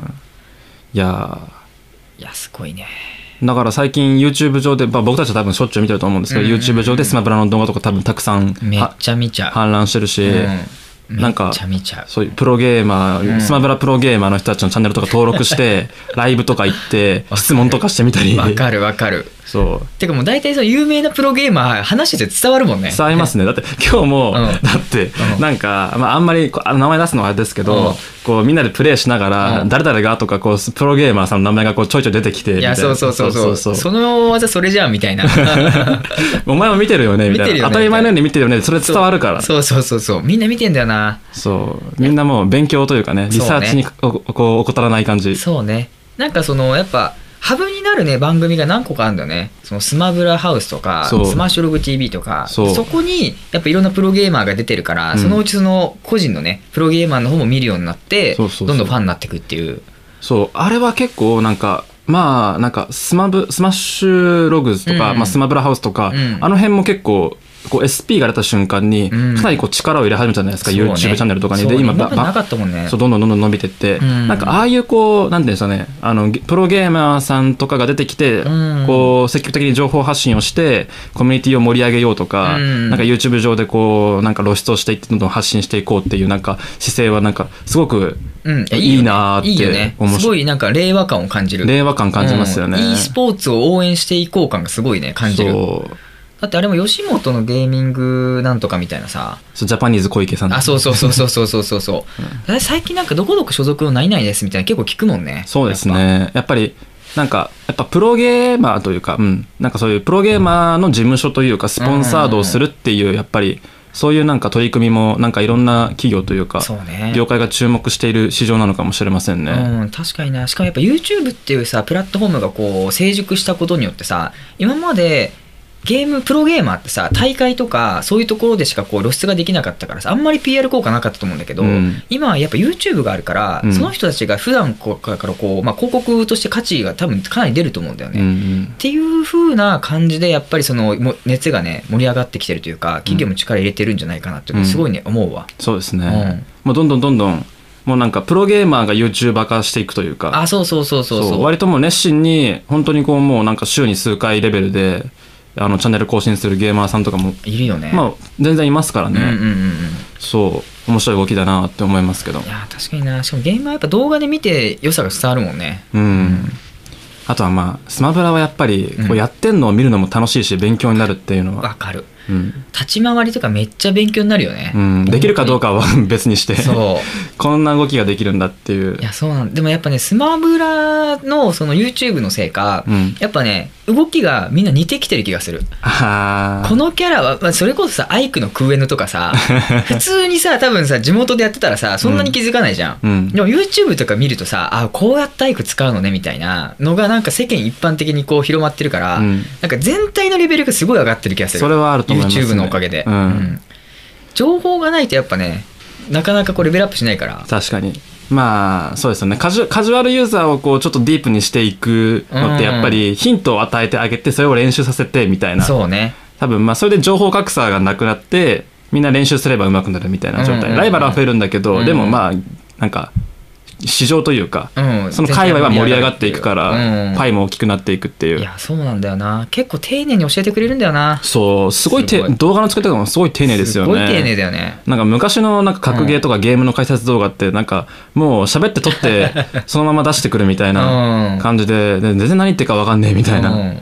いやいやすごいね。 だから最近 YouTube 上で、まあ、僕たちは多分しょっちゅう見てると思うんですけど、うんうんうん、YouTube 上でスマブラの動画とか多分たくさんめっちゃ見ちゃう氾濫してるし、うんなんかそういうプロゲーマー、うん、スマブラプロゲーマーの人たちのチャンネルとか登録してライブとか行って質問とかしてみたり。 わかるわかる。 そうてかもう大体その有名なプロゲーマー話してて伝わるもんね。 伝わりますね。だって今日も、うん、だってなんか、まあ、あんまり名前出すのはあれですけど、うん、こうみんなでプレイしながら、うん、誰々がとかこうプロゲーマーさんの名前がこうちょいちょい出てきてみたいな。 いやそうそうそうそうそうその技それじゃんみたいな。 お前も見てるよねみたいな、ね、当たり前のように見てるよね、それ伝わるから。 そうそうそうそうみんな見てんだよな。 そうみんなもう勉強というかねリサーチにこう怠らない感じ。 そうね。なんかそのやっぱハブになるね番組が何個かあるんだよね。そのスマブラハウスとかスマッシュログ ティーブイ とか そ, そこにやっぱいろんなプロゲーマーが出てるから、うん、そのうちその個人のねプロゲーマーの方も見るようになってそうそうそうどんどんファンになっていくっていう。 そうあれは結構なんかまあなんかスマブスマッシュログズとか、うんまあ、スマブラハウスとか、うん、あの辺も結構こう エスピー が出た瞬間にかなりこう力を入れ始めたじゃないですか、うん、YouTube チャンネルとかに。 で今ばなかったもんね。 そうどんどんどんどん伸びてって、うん、なんかああいうこうなんていうんですかねあのプロゲーマーさんとかが出てきて、うん、こう積極的に情報発信をしてコミュニティを盛り上げようとか、うん、なんか YouTube 上でこうなんか露出をしていってどんどん発信していこうっていうなんか姿勢はなんかすごくいいなって思う、うん、いいよね。 すごいなんか令和感を感じる。 令和感感じますよね、 うん、e スポーツを応援していこう感がすごいね感じる。そうだってあれも吉本のゲーミングなんとかみたいなさ、 そうジャパニーズ小池さん、 あそうそうそうそうそうそうそうそう、うん、最近なんかどこどこ所属の何々ですみたいな結構聞くもんね。 そうですね。やっぱりなんかやっぱプロゲーマーというか、うん、なんかそういうプロゲーマーの事務所というかスポンサードをするっていうやっぱりそういうなんか取り組みもなんかいろんな企業というか業界が注目している市場なのかもしれませんね。 うん、確かにな。しかもやっぱ YouTube っていうさプラットフォームがこう成熟したことによってさ今までゲームプロゲーマーってさ大会とかそういうところでしかこう露出ができなかったからさあんまり ピーアール 効果なかったと思うんだけど、うん、今はやっぱ YouTube があるから、うん、その人たちが普段からこう、まあ、広告として価値が多分かなり出ると思うんだよね、うんうん、っていう風な感じでやっぱりその熱がね盛り上がってきてるというか企業も力入れてるんじゃないかなってすごいね、うん、思うわ。 そうですね、うん、もうどんどんどんどんもうなんかプロゲーマーが YouTuber 化していくというかあそうそうそうそうそう割ともう熱心に本当にこうもうなんか週に数回レベルであのチャンネル更新するゲーマーさんとかもいるよね。 まあ全然いますからね、 うんうんうんうん、 そう面白い動きだなって思いますけど。 いや確かにな。しかもゲームはやっぱ動画で見て良さが伝わるもんね。 うん、うん、あとはまあスマブラはやっぱりこうやってんのを見るのも楽しいし勉強になるっていうのはわかる、うん、立ち回りとかめっちゃ勉強になるよね、 うん、できるかどうかは別にしてそうこんな動きができるんだっていう。 いやそうなんでもやっぱねスマブラのその YouTube のせいか、うん、やっぱね動きがみんな似てきてる気がする。あこのキャラは、まあ、それこそさアイクのクーエヌとかさ普通にさ多分さ地元でやってたらさそんなに気づかないじゃん、うん、でも YouTube とか見るとさあこうやってアイク使うのねみたいなのがなんか世間一般的にこう広まってるから、うん、なんか全体のレベルがすごい上がってる気がする。 それはあると思いますね YouTube のおかげで、うんうん、情報がないとやっぱねなかなかこうレベルアップしないから。 確かにまあそうですよね。カジュ、カジュアルユーザーをこうちょっとディープにしていくのってやっぱりヒントを与えてあげてそれを練習させてみたいな。 そうね。 多分まあそれで情報格差がなくなってみんな練習すれば上手くなるみたいな状態、うんうんうん、ライバルは増えるんだけど、うんうん、でもまあなんか市場というか、うん、その界隈は盛り上がっていくから、うん、パイも大きくなっていくっていう。 いやそうなんだよな。結構丁寧に教えてくれるんだよな。 そうすごいて動画の作り方もすごい丁寧ですよね。 すごい丁寧だよね。 なんか昔のなんか格ゲーとかゲームの解説動画ってなんかもう喋って撮ってそのまま出してくるみたいな感じで、で全然何言ってるか分かんねえみたいな、うん、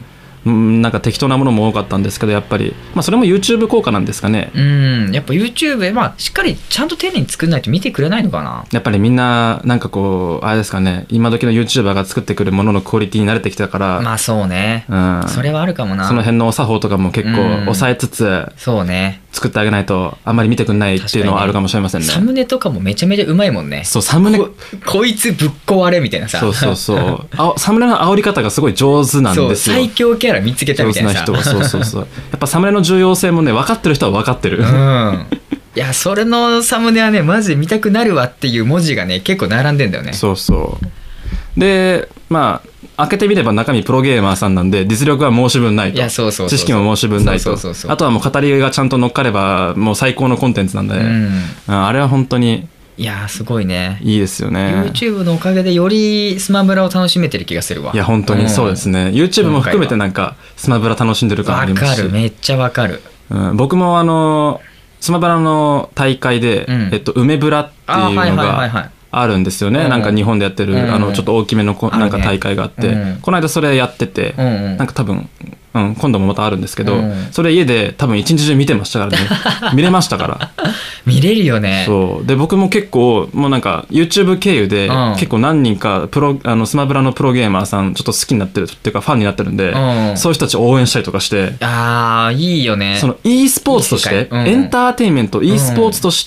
なんか適当なものも多かったんですけど、やっぱり、まあ、それも YouTube 効果なんですかね。 うんやっぱ YouTube、まあ、しっかりちゃんと丁寧に作んないと見てくれないのかな。 やっぱりみんななんかこうあれですかね、今時の YouTuber が作ってくるもののクオリティに慣れてきたから、 まあそうね、うん、それはあるかもな。 その辺のお作法とかも結構抑えつつ、うん、 そうね、 作ってあげないとあんまり見てくんないっていうのはあるかもしれませんね。 サムネとかもめちゃめちゃうまいもんね。 そうサムネこ, こいつぶっ壊れみたいなさ。 そうそうそうあサムネの煽り方がすごい上手なんですよ。 そう最強キャラ見つけたみたいなさ。 上手な人はそうそうそうやっぱサムネの重要性もね分かってる人は分かってる。 うんいやそれのサムネはねマジで見たくなるわっていう文字がね結構並んでんだよね。 そうそうでまあ開けてみれば中身プロゲーマーさんなんで実力は申し分ないと。 いやそうそうそうそう、 知識も申し分ないと。 そうそうそうそう、 あとはもう語りがちゃんと乗っかればもう最高のコンテンツなんで、うん、あれは本当にいやすごいね。 いいですよね。 YouTube のおかげでよりスマブラを楽しめてる気がするわ。 いや本当にそうですね、うん、YouTube も含めてなんかスマブラ楽しんでる感ありますし。 わかるめっちゃわかる、 うん、僕もあのスマブラの大会で、うんえっと、梅ブラっていうのがあるんですよね、うん、なんか日本でやってる、うん、あのちょっと大きめのこなんか大会があって、ねうん、この間それやってて、うん、なんか多分、うん、今度もまたあるんですけど、うん、それ家で多分一日中見てましたからね見れましたから見れるよね。 そうで僕も結構もうなんか YouTube 経由で結構何人かプロあのスマブラのプロゲーマーさんちょっと好きになってるっていうかファンになってるんで、うん、そういう人たちを応援したりとかして。 あーいいよね。 その e スポーツとして、うん、エンターテインメント e スポーツとして、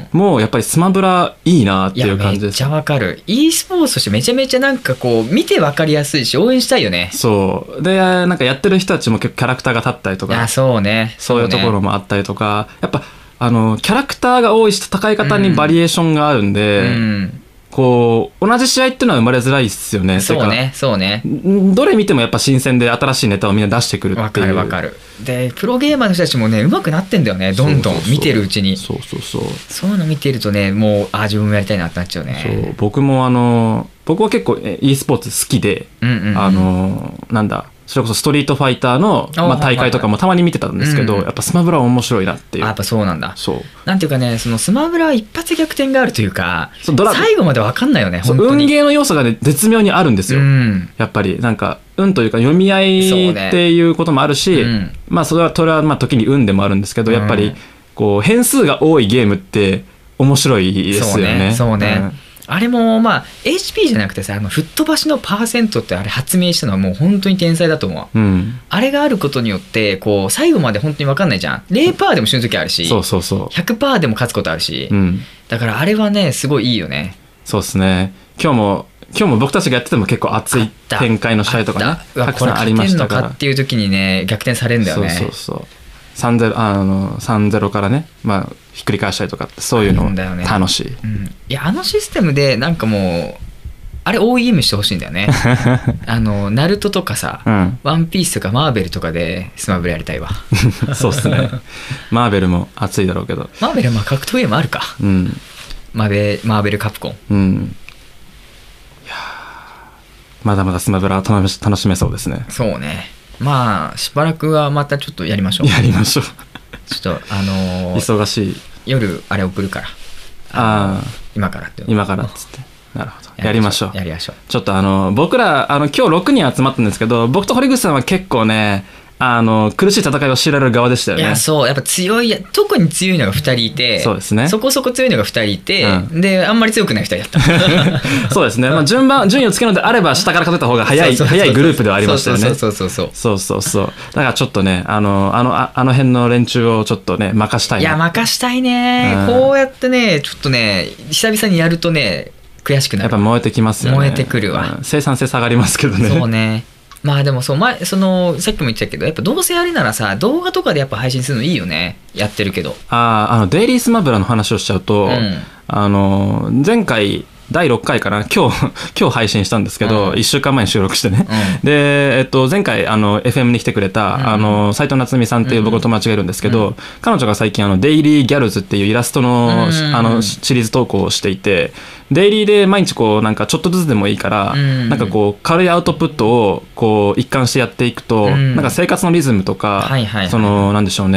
うん、もうやっぱりスマブラいいなっていう感じです。 いやめっちゃわかる。 e スポーツとしてめちゃめちゃなんかこう見てわかりやすいし応援したいよね。 そうでなんかやってる人たちも結構キャラクターが立ったりとか。 あそうねそういうところもあったりとか、やっぱあのキャラクターが多いし戦い方にバリエーションがあるんで、うん、こう同じ試合っていうのは生まれづらいですよね。 そうねそうね。 どれ見てもやっぱ新鮮で新しいネタをみんな出してくるっていう。 わかるわかる。でプロゲーマーの人たちもね上手くなってんだよねどんどん見てるうちに。 そうそうそうそういうの見てるとねもうあ自分もやりたいなってなっちゃうね。 そう僕もあの僕は結構 e スポーツ好きで、うんうんうん、あのなんだそれこそストリートファイターの、まあ、大会とかもたまに見てたんですけど、はいはいはい、やっぱスマブラは面白いなっていう。 あやっぱそうなんだ。 そうなんていうかねそのスマブラは一発逆転があるというか最後まで分かんないよね本当に。 運ゲーの要素がね絶妙にあるんですよ、うん、やっぱりなんか運というか読み合いっていうこともあるし、うん、まあそれはそれはまあ時に運でもあるんですけど、うん、やっぱりこう変数が多いゲームって面白いですよね。 そうねそうね、うんあれもまあ エイチピー じゃなくてさあの吹っ飛ばしのパーセントってあれ発明したのはもう本当に天才だと思う、うん、あれがあることによってこう最後まで本当に分かんないじゃん。 ゼロパーセント でも死ぬ時あるしそうそうそうひゃくパーセント でも勝つことあるし、うん、だからあれはねすごいいいよね。 そうですね。今日も今日も僕たちがやってても結構熱い展開の試合とかねたくさんありましたから。 これ勝てんのかっていう時にね逆転されるんだよね。 そうそうそうさんゼロ、あのさんゼロからね、まあ、ひっくり返したりとかってそういうの楽しい、 ねうん、いやあのシステムでなんかもうあれ オーイーエム してほしいんだよねあのナルトとかさ、うん、ワンピースとかマーベルとかでスマブラやりたいわそうっすねマーベルも熱いだろうけどマーベルはまあ格闘ゲームあるか、うん、マーベマーベルカプコン、うん、 いやまだまだスマブラは楽し、楽しめそうですね。 そうねまあしばらくはまたちょっとやりましょう。 やりましょうちょっとあのー、 忙しい夜あれ送るからああ今からって今からっつってなるほどやりましょうやりましょう。 ちょっとあの僕らあの今日ろくにん集まったんですけど僕と堀口さんは結構ねあの苦しい戦いを強いられる側でしたよね。 いやそうやっぱ強い特に強いのがふたりいてそうですねそこそこ強いのがふたりいて、うん、であんまり強くないふたりだったそうですね、まあ、順番順位をつけるのであれば下から数えた方が早い早いグループではありましたよね。 そうそうそうそうそうそうだからちょっとねあのあのああの辺の連中をちょっとね任したいな。 いや任したいね、うん、こうやってねちょっとね久々にやるとね悔しくなる。 やっぱ燃えてきますよね。 燃えてくるわ、 うん、生産性下がりますけどね。 そうねまあでもそう前そのさっきも言ってたけどやっぱどうせあれならさ動画とかでやっぱ配信するのいいよねやってるけど。 ああのデイリースマブラの話をしちゃうと、うん、あの前回だいろっかいかな今日今日配信したんですけど、うん、いっしゅうかんまえに収録してね、うん、で、えっと、前回あの エフエム に来てくれた、うん、あの斉藤夏美さんっていう僕の友達がいるんですけど、うん、彼女が最近あのデイリーギャルズっていうイラストの、うん、あのシリーズ投稿をしていてデイリーで毎日こうなんかちょっとずつでもいいから、うん、なんかこう軽いアウトプットをこう一貫してやっていくと、うん、なんか生活のリズムとか、はいはいはい、そのなんでしょうね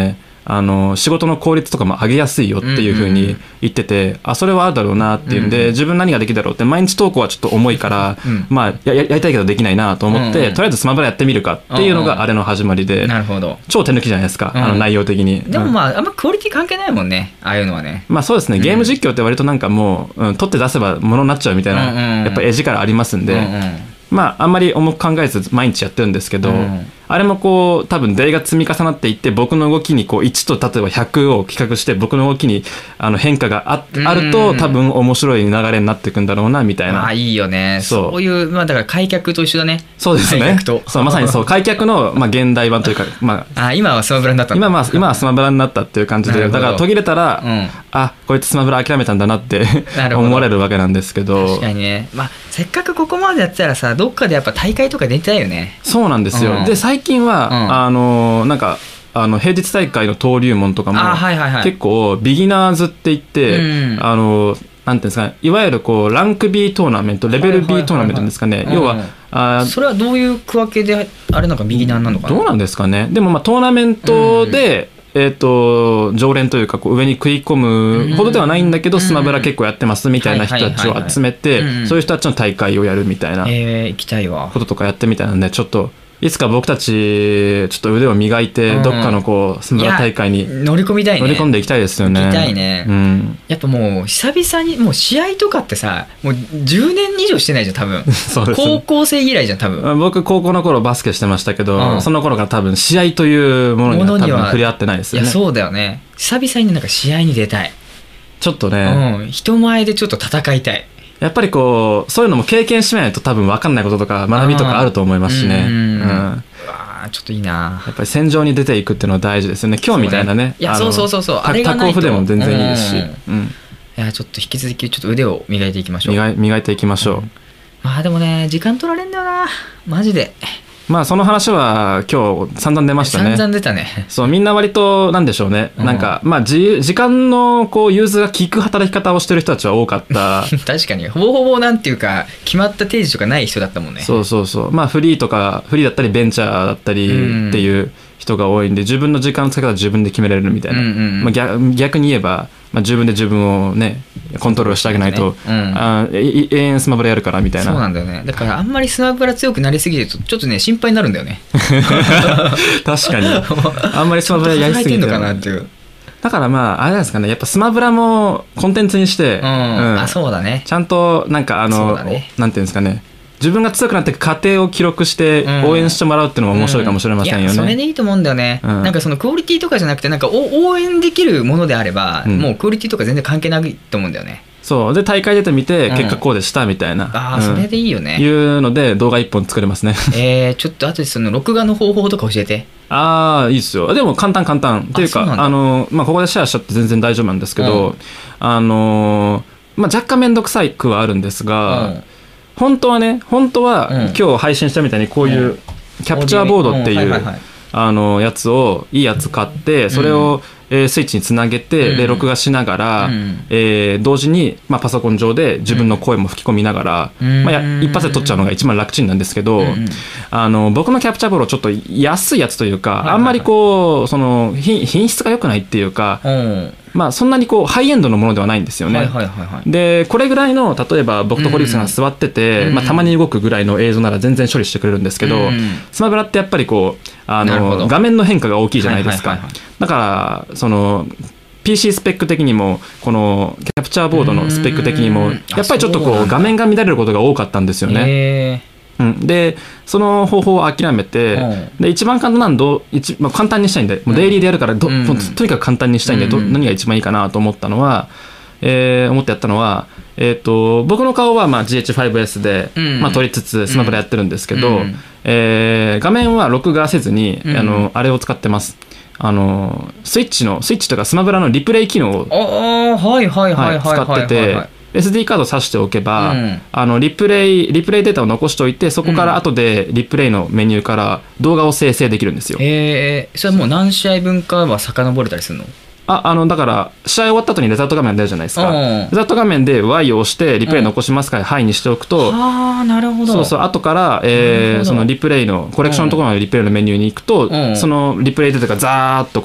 あの仕事の効率とかも上げやすいよっていう風に言ってて、うんうん、あそれはあるだろうなっていうんで、うんうん、自分何ができるだろうって毎日投稿はちょっと重いから、うん、まあ や, やりたいけどできないなと思って、うんうん、とりあえずスマブラやってみるかっていうのがあれの始まりで、 なるほど、 超手抜きじゃないですか、うん、あの内容的に。 でもまああんまクオリティ関係ないもんね、ああいうのはね。 まあそうですね、ゲーム実況って割となんかもう、うん、取って出せばものになっちゃうみたいな、うんうん、やっぱ絵力ありますんで、うんうん、まああんまり重く考えず毎日やってるんですけど、うん、あれもこう多分デーが積み重なっていって僕の動きにこういちと例えばひゃくを企画して僕の動きにあの変化が あ, あると多分面白い流れになっていくんだろうなみたいな。 あいいよね、そう、そういうまあだから開脚と一緒だね。 そうですね、そうまさにそう開脚のまあ現代版というか、まあ、あ今はスマブラになったんだ。 今は今はスマブラになったっていう感じで、だから途切れたら、うん、あこいつスマブラ諦めたんだなって思われるわけなんですけど。 確かにね、まあせっかくここまでやってたらさどっかでやっぱ大会とか出たいよね。 そうなんですよ、うん、で最近は、うんあのなんかあの平日大会の登竜門とかも結構ビギナーズって言って、うん、あのなんていうんですかね、いわゆるこうランク B トーナメントレベル B トーナメントですかね、要は、うん、 あそれはどういう区分けであれなんかビギナーなのかな。 どうなんですかね。でもまあトーナメントで、うんえー、と常連というかこう上に食い込むほどではないんだけど、うん、スマブラ結構やってますみたいな人たちを集めてそういう人たちの大会をやるみたいなこととかやってみたいなんで、ちょっといつか僕たちちょっと腕を磨いてどっかのこうスマブラ大会に乗り込みたいね。 乗り込んでいきたいですよね。 行きたいね、うん、やっぱもう久々にもう試合とかってさもうじゅうねん以上してないじゃん多分そうです、ね、高校生以来じゃん多分。 僕高校の頃バスケしてましたけど、うん、その頃から多分試合というものには多分触れ合ってないですよね。 いやそうだよね、久々になんか試合に出たい。 ちょっとね、 うん、人前でちょっと戦いたい。 やっぱりこうそういうのも経験しないと多分分かんないこととか学びとかあると思いますしね。うん、うん、 ちょっといいな。 やっぱり戦場に出ていくっていうのは大事ですよね。今日みたいなね。 いやそうそうそうそう。あれがないとタコフでも全然いいですし。うん。 いやちょっと引き続きちょっと腕を磨いていきましょう。 磨い、磨いていきましょう。うん、 まあでもね時間取られんだよなマジで。 まあその話は今日散々出ましたね。 散々出たね。 そうみんな割となんでしょうね。うん、なんかまあ自時間のこう融通が利く働き方をしてる人たちは多かった。 確かにほぼほぼなんていうか決まった定時とかない人だったもんね。 そうそうそう。まあフリーとかフリーだったりベンチャーだったりっていう人が多いんで、自分の時間の使い方は自分で決められるみたいな。うんうんうん、まあ、逆, 逆に言えば。まあ、自分で自分をねコントロールしてあげないと、ねうん、あ永遠スマブラやるからみたいな。 そうなんだよね。だからあんまりスマブラ強くなりすぎるとちょっとね心配になるんだよね。 確かにあんまりスマブラやりすぎてるのかなっていう。だからまああれなんですかね、やっぱスマブラもコンテンツにして、 うんうん、あそうだね、 ちゃんとなんかあの、ね、なんていうんですかね、自分が強くなっていく過程を記録して応援してもらうっていうのも面白いかもしれませんよね。うんうん、いやそれでいいと思うんだよね。うん、なんかそのクオリティとかじゃなくてなんか応援できるものであれば、うん、もうクオリティとか全然関係ないと思うんだよね。 そうで大会出てみて結果こうでしたみたいな、うん、 ああそれでいいよね、 いうので動画いっぽん作れますね。 えー、ちょっと後でその録画の方法とか教えて。 ああいいですよ。でも簡単簡単っていうかあの、まあ、ここでシェアしちゃって全然大丈夫なんですけど、うん、あのまあ、若干面倒くさい句はあるんですが、うん、本当はね本当は、うん、今日配信したみたいにこういうキャプチャーボードっていうあのやつをいいやつ買ってそれを、うんえー、スイッチにつなげて、うん、で録画しながら、うんえー、同時に、まあ、パソコン上で自分の声も吹き込みながら、うんまあ、や一発で撮っちゃうのが一番楽ちんなんですけど、うん、あの僕のキャプチャーボードちょっと安いやつというか、はいはいはい、あんまりこうその品質が良くないっていうか、うんまあ、そんなにこうハイエンドのものではないんですよね、はいはいはいはい、でこれぐらいの例えば僕と堀口さんが座ってて、うんまあ、たまに動くぐらいの映像なら全然処理してくれるんですけど、うん、スマブラってやっぱりこうあの画面の変化が大きいじゃないですか、はいはいはいはい、だからその ピーシー スペック的にもこのキャプチャーボードのスペック的にもやっぱりちょっとこう画面が乱れることが多かったんですよね。うん、でその方法を諦めて、うん、で一番簡単なのど一、まあ、簡単にしたいんでもうデイリーでやるからど、うん、とにかく簡単にしたいんで、うん、ど何が一番いいかなと思ったのは、えー、思ってやったのは、えー、と僕の顔はまあ ジーエイチファイブエス で、うんまあ、撮りつつスマブラやってるんですけど、うんえー、画面は録画せずに、うん、あのあれを使ってます。あのスイッチのスイッチとかスマブラのリプレイ機能を使っててエスディー カード挿しておけば、うん、あのリプレイリプレイデータを残しておいてそこから後でリプレイのメニューから動画を生成できるんですよ。 へえ、それはもう何試合分かは遡れたりするの？ ああのだから試合終わった後にレザルト画面出るじゃないですか。レザルト画面で ワイ を押してリプレイ残しますから、はいにしておくと、 ああなるほど。 そうそう後から、えー、そのリプレイのコレクションのところのリプレイのメニューに行くと、そのリプレイデータがザーッとこう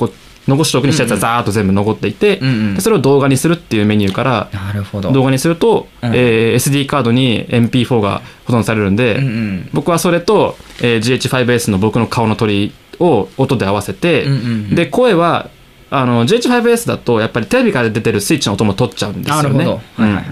残しておくにしたやつはザーッと全部残っていて、うんうん、でそれを動画にするっていうメニューからなるほど動画にすると、うん、えー、エスディー カードに エムピーフォー が保存されるんで、うんうん、僕はそれと、えー、ジーエイチファイブエス の僕の顔の鳥を音で合わせて、うんうん、で声はあの ジーエイチファイブエス だとやっぱりテレビから出てるスイッチの音も取っちゃうんですよね。なるほど、はいはいはい、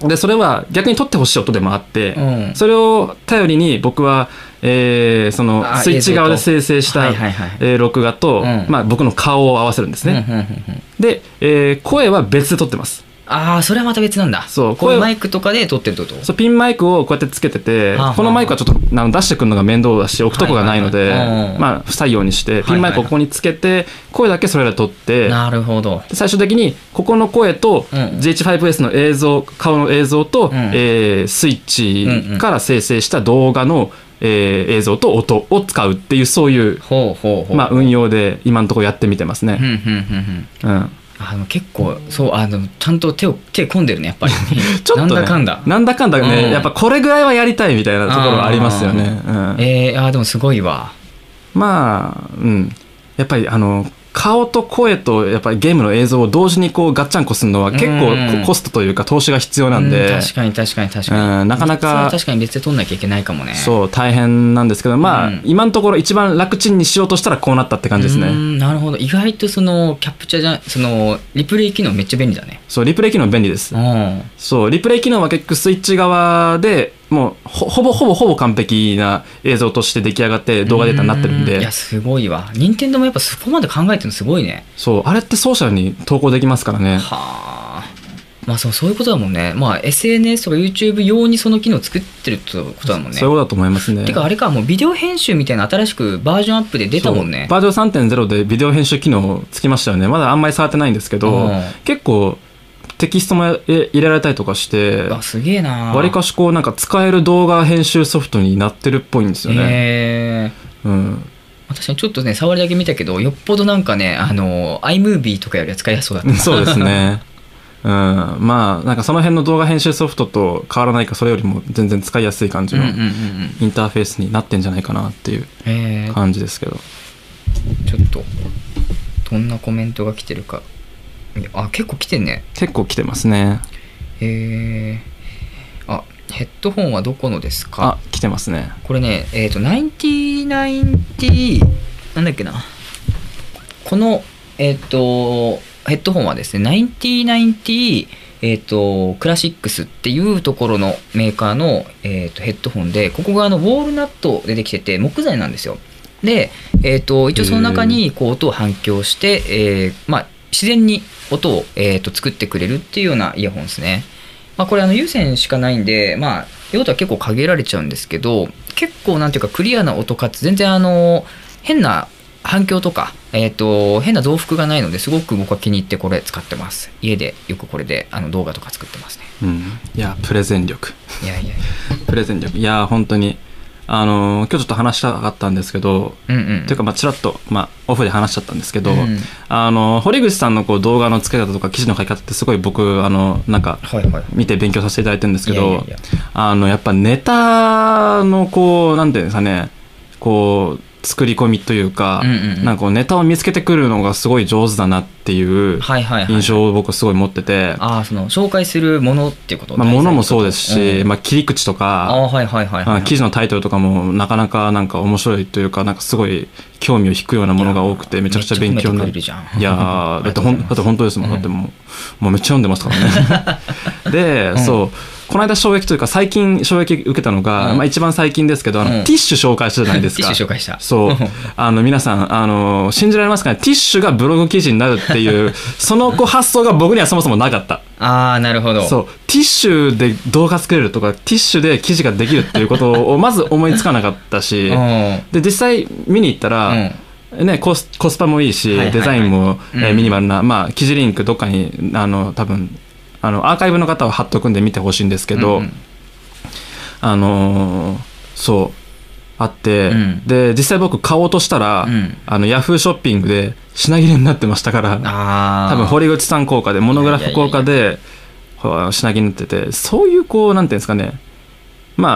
でそれは逆に取ってほしい音でもあって、うん、それを頼りに僕は、えー、そのスイッチ側で生成した、はいはいはい、えー、録画と、うん、まあ、僕の顔を合わせるんですね、うんうんうんうん、で、えー、声は別で撮ってます。 ああ、それはまた別なんだ。そうこういうマイクとかで撮ってるってこと？ そう、ピンマイクをこうやってつけてて、このマイクはちょっとあの出してくるのが面倒だし置くとこがないので、はいはいはい、まあ不採用にしてピンマイクをここにつけて声だけそれら撮って、 なるほど。 最終的にここの声と ジーエイチファイブエス の映像、顔の映像と、うん、えー、スイッチから生成した動画の、えー、映像と音を使うっていうそういう、ほうほうほう、まあ、運用で今のところやってみてますね。うんうんうんうん、 あの結構そう、あのちゃんと手を手込んでるねやっぱりちょっと、ね、なんだかんだなんだかんだね、うん、やっぱこれぐらいはやりたいみたいなところはありますよね。 あ、うん、えー、あでもすごいわ。 まあうんやっぱりあの顔と声とやっぱりゲームの映像を同時にこうガッチャンコするのは結構コストというか投資が必要なんで、 うん、確かに確かに確かに、 うん、なかなか確かに別で撮んなきゃいけないかもね。 そう大変なんですけど、まあ、うん、今のところ一番楽ちんにしようとしたらこうなったって感じですね。 うん、なるほど。意外とそのキャプチャーじゃそのリプレイ機能めっちゃ便利だね。 そうリプレイ機能便利です、うん、そうリプレイ機能は結局スイッチ側でもう ほ, ほぼほぼほぼ完璧な映像として出来上がって動画データになってるんで。 いやすごいわ。任天堂もやっぱそこまで考えてるのすごいね。 そうあれってソーシャルに投稿できますからね。 はあ、まあそうそういうことだもんね。まあ エスエヌエス とか YouTube 用にその機能を作ってるってことだもんね。 そういうことだと思いますね。 てかあれか、もうビデオ編集みたいな新しくバージョンアップで出たもんね。 バージョン さんてんゼロ でビデオ編集機能つきましたよね。まだあんまり触ってないんですけど、うん、結構テキストも入れられたりとかして、 あすげえな。 わりかしこうなんか使える動画編集ソフトになってるっぽいんですよね。 へー、うん、確かにちょっとね触りだけ見たけどよっぽどなんかねあの iMovie とかよりは使いやすそうだった。 そうですね、うん、まあなんかその辺の動画編集ソフトと変わらないかそれよりも全然使いやすい感じのインターフェースになってんじゃないかなっていう感じですけど、 ちょっとどんなコメントが来てるか。あ結構来てんね。 結構来てますね。 えー、あヘッドホンはどこのですか。 あ来てますね。 これねえっ、ー、とナインティナインティなんだっけな、このえっ、ー、とヘッドホンはですねナインティナインティえっ、ー、とクラシックスっていうところのメーカーの、えー、とヘッドホンで、ここがあのウォールナットでできてて木材なんですよ。で、えー、と一応その中にこう音を反響して、えー、まあ自然に音を、えー、と作ってくれるっていうようなイヤホンですね。まあ、これあの有線しかないんで、まあ、用途は結構限られちゃうんですけど、結構なんていうかクリアな音かつ全然あの変な反響とか、えー、と変な増幅がないのですごく僕は気に入ってこれ使ってます。家でよくこれであの動画とか作ってますね。 うん、いやプレゼン力。 いやいやいやプレゼン力。いや本当にあの今日ちょっと話したかったんですけど、うんうん、というかまあちらっと、まあ、オフで話しちゃったんですけど、うん、あの堀口さんのこう動画の付け方とか記事の書き方ってすごい僕あのなんか見て勉強させていただいてるんですけど、あのやっぱネタのこうなんていうんですかね、こう作り込みというか、うんうんうん、なんかこうネタを見つけてくるのがすごい上手だなっていう印象を僕すごい持ってて、はいはいはい、 あその紹介するものっていうこと、 まあ、ものもそうですし、うんまあ、切り口とか、 あ、はいはいはいはい、 記事のタイトルとかもなかなかなんか面白いというか、なんかすごい興味を引くようなものが多くてめちゃくちゃ勉強になる。いやだってほんだって本当ですもん、うん、だってもう、もうめっちゃ読んでますからねで、うん、そうこの間衝撃というか最近衝撃受けたのが、うんまあ、一番最近ですけどあの、うん、ティッシュ紹介したじゃないですか。 ティッシュ紹介した。 そうあの皆さんあの信じられますかね、ティッシュがブログ記事になるっていうそのこう発想が僕にはそもそもなかった。 ああなるほど。 そうティッシュで動画作れるとかティッシュで記事ができるっていうことをまず思いつかなかったしで実際見に行ったら、うんね、コス、コスパもいいし、はいはいはい、デザインも、うんえー、ミニマルな、まあ、記事リンクどっかにあの多分あのアーカイブの方は貼っとくんで見てほしいんですけど、うんうん、あのー、そうあって、うん、で実際僕買おうとしたら、うん、あのヤフーショッピングで品切れになってましたから、あ多分堀口さん効果でモノグラフ効果で品切れになってて、そういうこうなんていうんですかね、まあ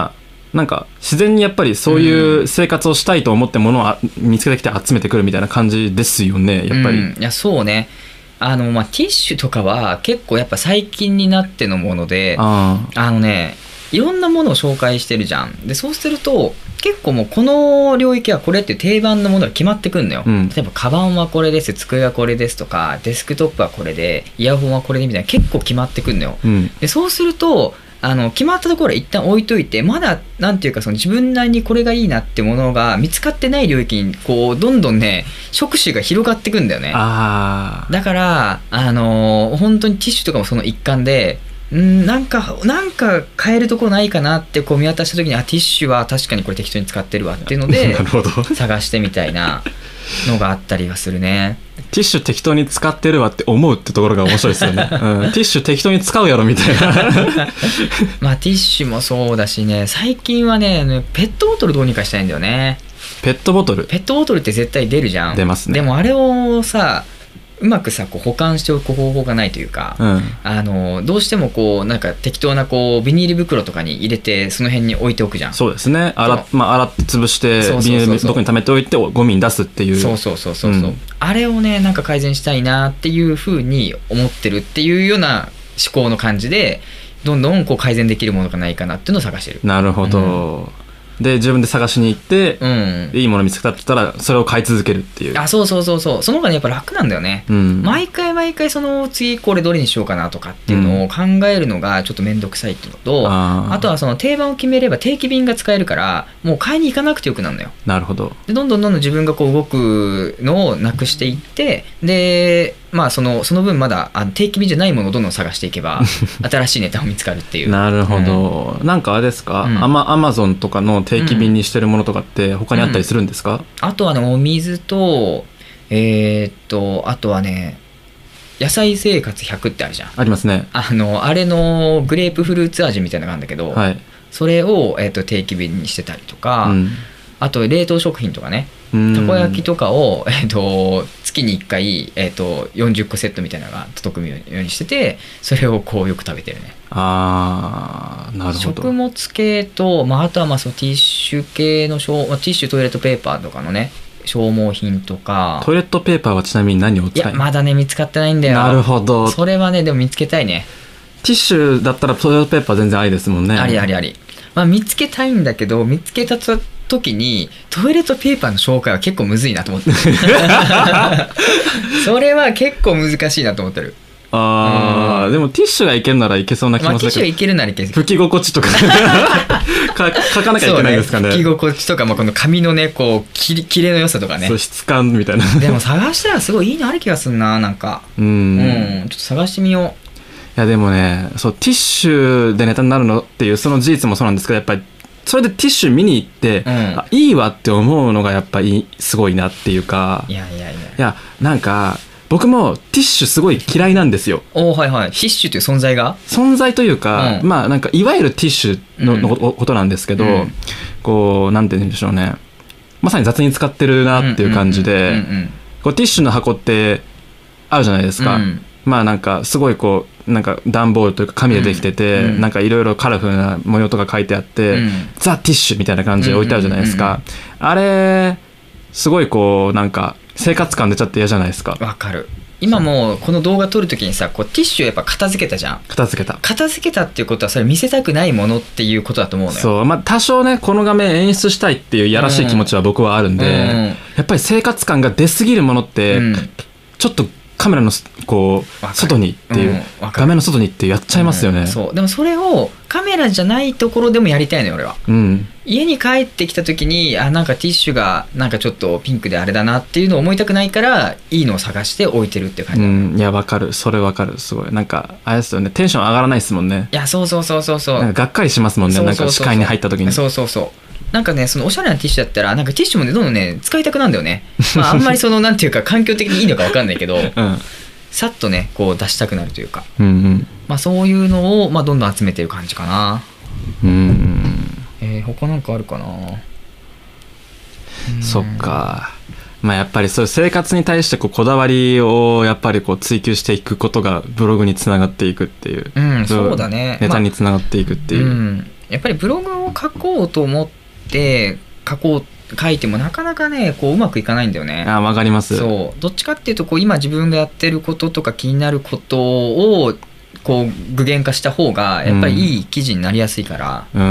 なんか自然にやっぱりそういう生活をしたいと思ってものを見つけてきて集めてくるみたいな感じですよね、やっぱり。 うん、いやそうね、あの、まあ、ティッシュとかは結構やっぱ最近になってのもので、ああのね、いろんなものを紹介してるじゃん。でそうすると結構もうこの領域はこれっていう定番のものが決まってくんのよ、うん、例えばカバンはこれです、机はこれですとか、デスクトップはこれで、イヤホンはこれでみたいな結構決まってくんのよ、うん、でそうするとあの決まったところは一旦置いといて、まだなんていうかその自分なりにこれがいいなってものが見つかってない領域にこうどんどんね触手が広がってくんだよね。あだからあのー、本当にティッシュとかもその一環で、んなんかなんか変えるところないかなってこう見渡した時に、あティッシュは確かにこれ適当に使ってるわっていうので探してみたいなのがあったりはするね。 ティッシュ適当に使ってるわって思うってところが面白いですよね、うん、ティッシュ適当に使うやろみたいなまあティッシュもそうだしね、最近はねペットボトルどうにかしたいんだよね。 ペットボトルペットボトルって絶対出るじゃん。 出ますね。 でもあれをさうまくさこう保管しておく方法がないというか、うん、あのどうしてもこうなんか適当なこうビニール袋とかに入れてその辺に置いておくじゃん。 そうですね、洗、まあ、洗って潰してビニール袋に溜めておいてゴミに出すっていう。 そうそうそうそうそう、うん、あれをねなんか改善したいなっていうふうに思ってるっていうような思考の感じで、どんどんこう改善できるものがないかなっていうのを探してる。 なるほど、うんで自分で探しに行って、うん、いいもの見つけたって言ったらそれを買い続けるっていう。 あそうそうそうそう、その方がねやっぱ楽なんだよね、うん、毎回毎回その次これどれにしようかなとかっていうのを考えるのがちょっと面倒くさいっていうのと、うん、あ, あとはその定番を決めれば定期便が使えるからもう買いに行かなくてよくなるのよ。 なるほど。 でどんどんどんどん自分がこう動くのをなくしていって、でまあそのその分まだあ定期便じゃないものをどんどん探していけば新しいネタも見つかるっていう。 なるほど、うん、なんかあれですか、うん、アマ、アマゾンとかの定期便にしてるものとかって他にあったりするんですか？うん、 あとはねお水とえー、っとあとはね野菜生活ひゃくってあるじゃん。 ありますね。 あのあれのグレープフルーツ味みたいなのがあるんだけど、はい、それを、えー、っと定期便にしてたりとか、うん、あと冷凍食品とかね、たこ焼きとかを、えー、と月にいっかい、えー、とよんじゅっこセットみたいなのが届くようにしてて、それをこうよく食べてるね。 あーなるほど。 食物系と、まあ、あとはまあそのティッシュ系の、まあ、ティッシュトイレットペーパーとかのね消耗品とか。 トイレットペーパーはちなみに何を使い？いやまだね見つかってないんだよ。 なるほど。 それはねでも見つけたいね。 ティッシュだったらトイレットペーパー全然ありですもんね。 ありありあり、まあ、見つけたいんだけど見つけた時にトイレットペーパーの紹介は結構むずいなと思ってそれは結構難しいなと思ってる。 あ、うん、でもティッシュがいけるならいけそうな気もするけど、まあ、 ティッシュがいけるならいける。 拭き心地とか書かなきゃいけないですかね。 拭き心地とか、まあ、この紙のねこう切り切れの良さとかね、 そう質感みたいなでも探したらすごいいいのある気がするな。なんかうん、うん、ちょっと探してみよう。いやでもねそうティッシュでネタになるのっていうその事実もそうなんですけど、やっぱりそれでティッシュ見に行って、うん、あいいわって思うのがやっぱりすごいなっていうか。 いやいやいやいやなんか僕もティッシュすごい嫌いなんですよ。 おはいはい。ティッシュという存在が存在というか、うん、まあなんかいわゆるティッシュ の,、うん、のことなんですけど、うん、こうなんて言うんでしょうね、まさに雑に使ってるなっていう感じで、こうティッシュの箱ってあるじゃないですか、うん、まあなんかすごいこうなんか段ボールというか紙でできてて、うん、なんかいろいろカラフルな模様とか書いてあって、うん、ザ・ティッシュみたいな感じで置いてあるじゃないですか。あれすごいこうなんか生活感出ちゃって嫌じゃないですか。 わかる。今もこの動画撮るときにさこうティッシュやっぱ片付けたじゃん。 片付けた片付けたっていうことはそれ見せたくないものっていうことだと思うのよ。 そう、まあ、多少ねこの画面演出したいっていうやらしい気持ちは僕はあるんで、うんうん、やっぱり生活感が出すぎるものって、うん、ちょっとカメラのこう外にっていう、うん、画面の外にってやっちゃいますよね、 うん、そうでもそれをカメラじゃないところでもやりたいのよ俺は、うん、家に帰ってきた時にあなんかティッシュがなんかちょっとピンクであれだなっていうのを思いたくないからいいのを探して置いてるっていう感じ、うん、 いやわかるそれわかる。すごいなんかあれですよね、テンション上がらないですもんね。 いやそうそうそうそうそう、 なんかがっかりしますもんね。なんか視界に入った時にそうそうそうなんかねそのおしゃれなティッシュだったらなんかティッシュもねどんどんね使いたくなるんだよね、まあ、あんまりそのなんていうか環境的にいいのか分かんないけど、うん、さっとねこう出したくなるというか、うんうんまあ、そういうのを、まあ、どんどん集めてる感じかな。うん、えー、他なんかあるかな。 そっか、まあ、やっぱりそういう生活に対してこうこだわりをやっぱりこう追求していくことがブログにつながっていくっていう、 うん、そうだねネタにつながっていくっていう、 まあうんやっぱりブログを書こうと思って書こう書いてもなかなかねこううまくいかないんだよね。 あ、わかります。 そうどっちかっていうとこう今自分がやってることとか気になることをこう具現化した方がやっぱりいい記事になりやすいから、うん、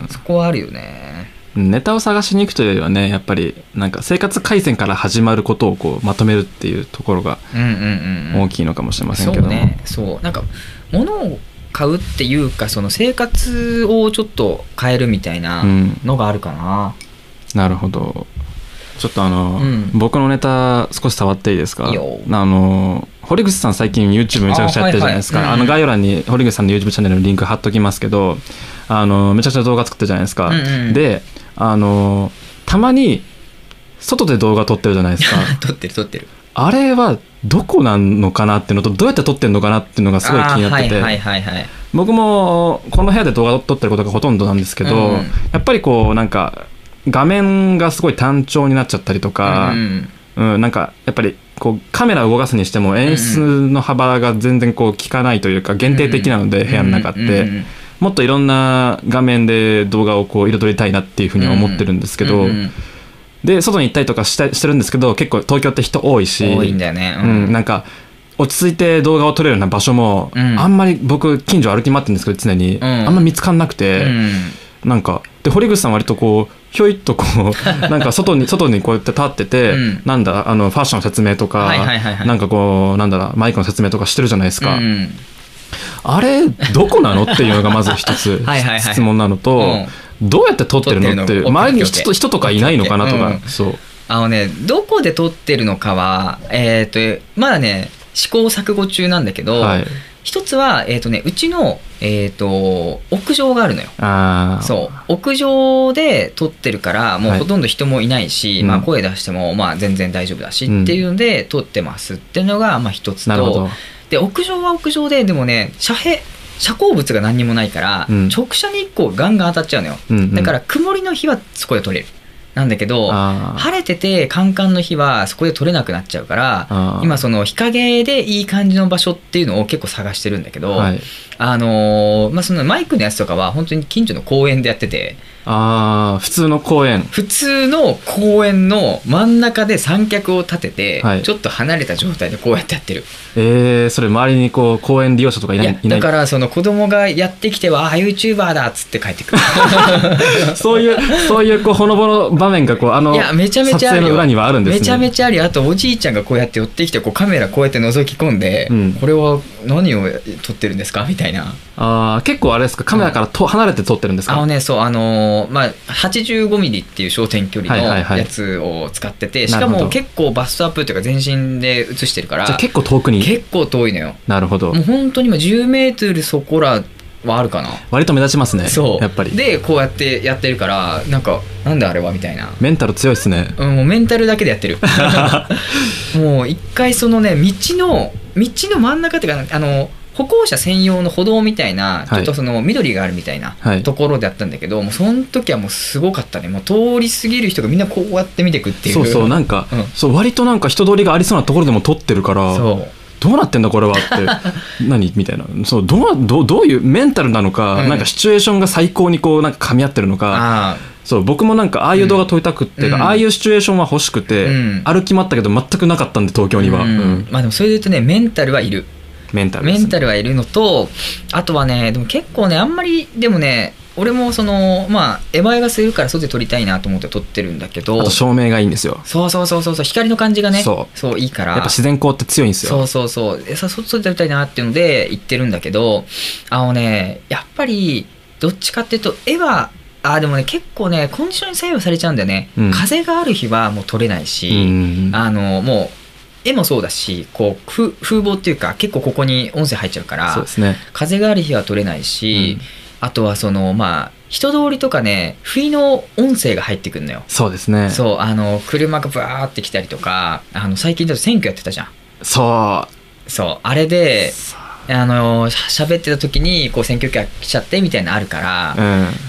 そこはあるよね。 ネタを探しに行くというよりはねやっぱりなんか生活改善から始まることをこうまとめるっていうところが大きいのかもしれませんけども、 そうね、そうなんか物を買うっていうかその生活をちょっと変えるみたいなのがあるかな、 うん、なるほど。ちょっとあの、うん、僕のネタ少し触っていいですか。 いいよ。 あの堀口さん最近 YouTube めちゃくちゃやってるじゃないですか。 あ,、はいはい、うん、あの概要欄に堀口さんの YouTube チャンネルのリンク貼っときますけど、あのめちゃくちゃ動画作ってるじゃないですか、うんうん、であのたまに外で動画撮ってるじゃないですか撮ってる撮ってる。 あれはどこなのかなっていうのとどうやって撮ってるのかなっていうのがすごい気になってて、 はいはいはいはい、僕もこの部屋で動画を撮ってることがほとんどなんですけど、うん、やっぱりこうなんか画面がすごい単調になっちゃったりとか、うんうん、なんかやっぱりこうカメラを動かすにしても演出の幅が全然こう効かないというか限定的なので部屋の中ってもっといろんな画面で動画をこう彩りたいなっていうふうには思ってるんですけど、で外に行ったりとかしたしてるんですけど結構東京って人多いし、 多いんだよね、 うんうん、なんか落ち着いて動画を撮れるような場所も、うん、あんまり僕近所歩き回ってるんですけど常に、うん、あんま見つかんなくて、うん、なんかで堀口さん割とこうひょいっとこうなんか外に外にこうやって立ってて、うん、なんだあのファッションの説明とか、はいはいはいはい、なんかこうなんだマイクの説明とかしてるじゃないですか、うん、あれどこなのっていうのがまず一つはいはい、はい、質問なのと、うん、どうやって撮ってるのって周りに 人, 人とかいないのかなとか、うん、そうあのねどこで撮ってるのかはえっ、ー、とまだね試行錯誤中なんだけど、はい、一つは、えーとね、うちの、えーと、屋上があるのよ。あそう屋上で撮ってるからもうほとんど人もいないし、はいまあ、声出しても、まあ、全然大丈夫だし、うん、っていうので撮ってますっていうのが、まあ、一つとで屋上は屋上ででもね遮蔽遮光物が何にもないから、うん、直射日光ガンガン当たっちゃうのよ、うんうん、だから曇りの日はそこで撮れるなんだけど晴れててカンカンの日はそこで撮れなくなっちゃうから今その日陰でいい感じの場所っていうのを結構探してるんだけど、はいあのーまあ、そのマイクのやつとかは本当に近所の公園でやっててあ普通の公園普通の公園の真ん中で三脚を立てて、はい、ちょっと離れた状態でこうやってやってる。 えー、それ周りにこう公園利用者とかいない？いやだからその子供がやってきてはあ YouTuber だっつって帰ってくるそういうそういうこうほのぼの場面がこうあのいやめちゃめちゃあるよ。 撮影の裏にはあるんですね。 めちゃめちゃあるよ。あとおじいちゃんがこうやって寄ってきてこうカメラこうやって覗き込んで、うん、これは何を撮ってるんですかみたいな。 あ結構あれですかカメラからと、うん、離れて撮ってるんですか？ あのねそうあのー、まあはちじゅうごミリっていう焦点距離のやつを使ってて、はいはいはい、しかも結構バストアップというか全身で映してるからじゃあ結構遠くに結構遠いのよ。 なるほど。 もう本当に今じゅうメートルそこらはあるかな。 割と目立ちますね。 そうやっぱりでこうやってやってるからなんかなんであれはみたいな。 メンタル強いっすね、 うん、もうメンタルだけでやってるもう一回そのね道の道の真ん中っていうかあの歩行者専用の歩道みたいなちょっとその緑があるみたいなところでやったんだけど、はい、もうその時はもうすごかったね。もう通り過ぎる人がみんなこうやって見てくっていう。 そうそうなんか、うん、そう割となんか人通りがありそうなところでも撮ってるからそうどうなってんだこれはって何みたいなそうどうどうどういうメンタルなのか、うん、なんかシチュエーションが最高にこうなんか噛み合ってるのか。そう僕もなんかああいう動画撮りたくって、うん、ああいうシチュエーションは欲しくて、うん、歩き回ったけど全くなかったんで東京には、うんうん、 まあでもそれで言うとねメンタルはいるメンタルですね。 メンタルはいるのとあとはねでも結構ねあんまりでもね俺もそのまあエヴァ映画するから外で撮りたいなと思って撮ってるんだけどあと照明がいいんですよ。 そうそうそうそう光の感じがねそうそういいからやっぱ自然光って強いんですよ。 そうそうそうで外で撮りたいなっていうので言ってるんだけどあのねやっぱりどっちかっていうと絵はあでもね結構ねコンディションに左右されちゃうんだよね、うん、風がある日はもう撮れないし、うん、あのもう絵もそうだしこう風貌っていうか結構ここに音声入っちゃうからそうですね、 風がある日は撮れないし、うん、あとはそのまあ人通りとかね不意の音声が入ってくるのよ。 そうですね。 そうあの車がバーって来たりとかあの最近だと選挙やってたじゃん。 そうそうあれであの喋ってた時にこう選挙権来ちゃってみたいなのあるから、うん、結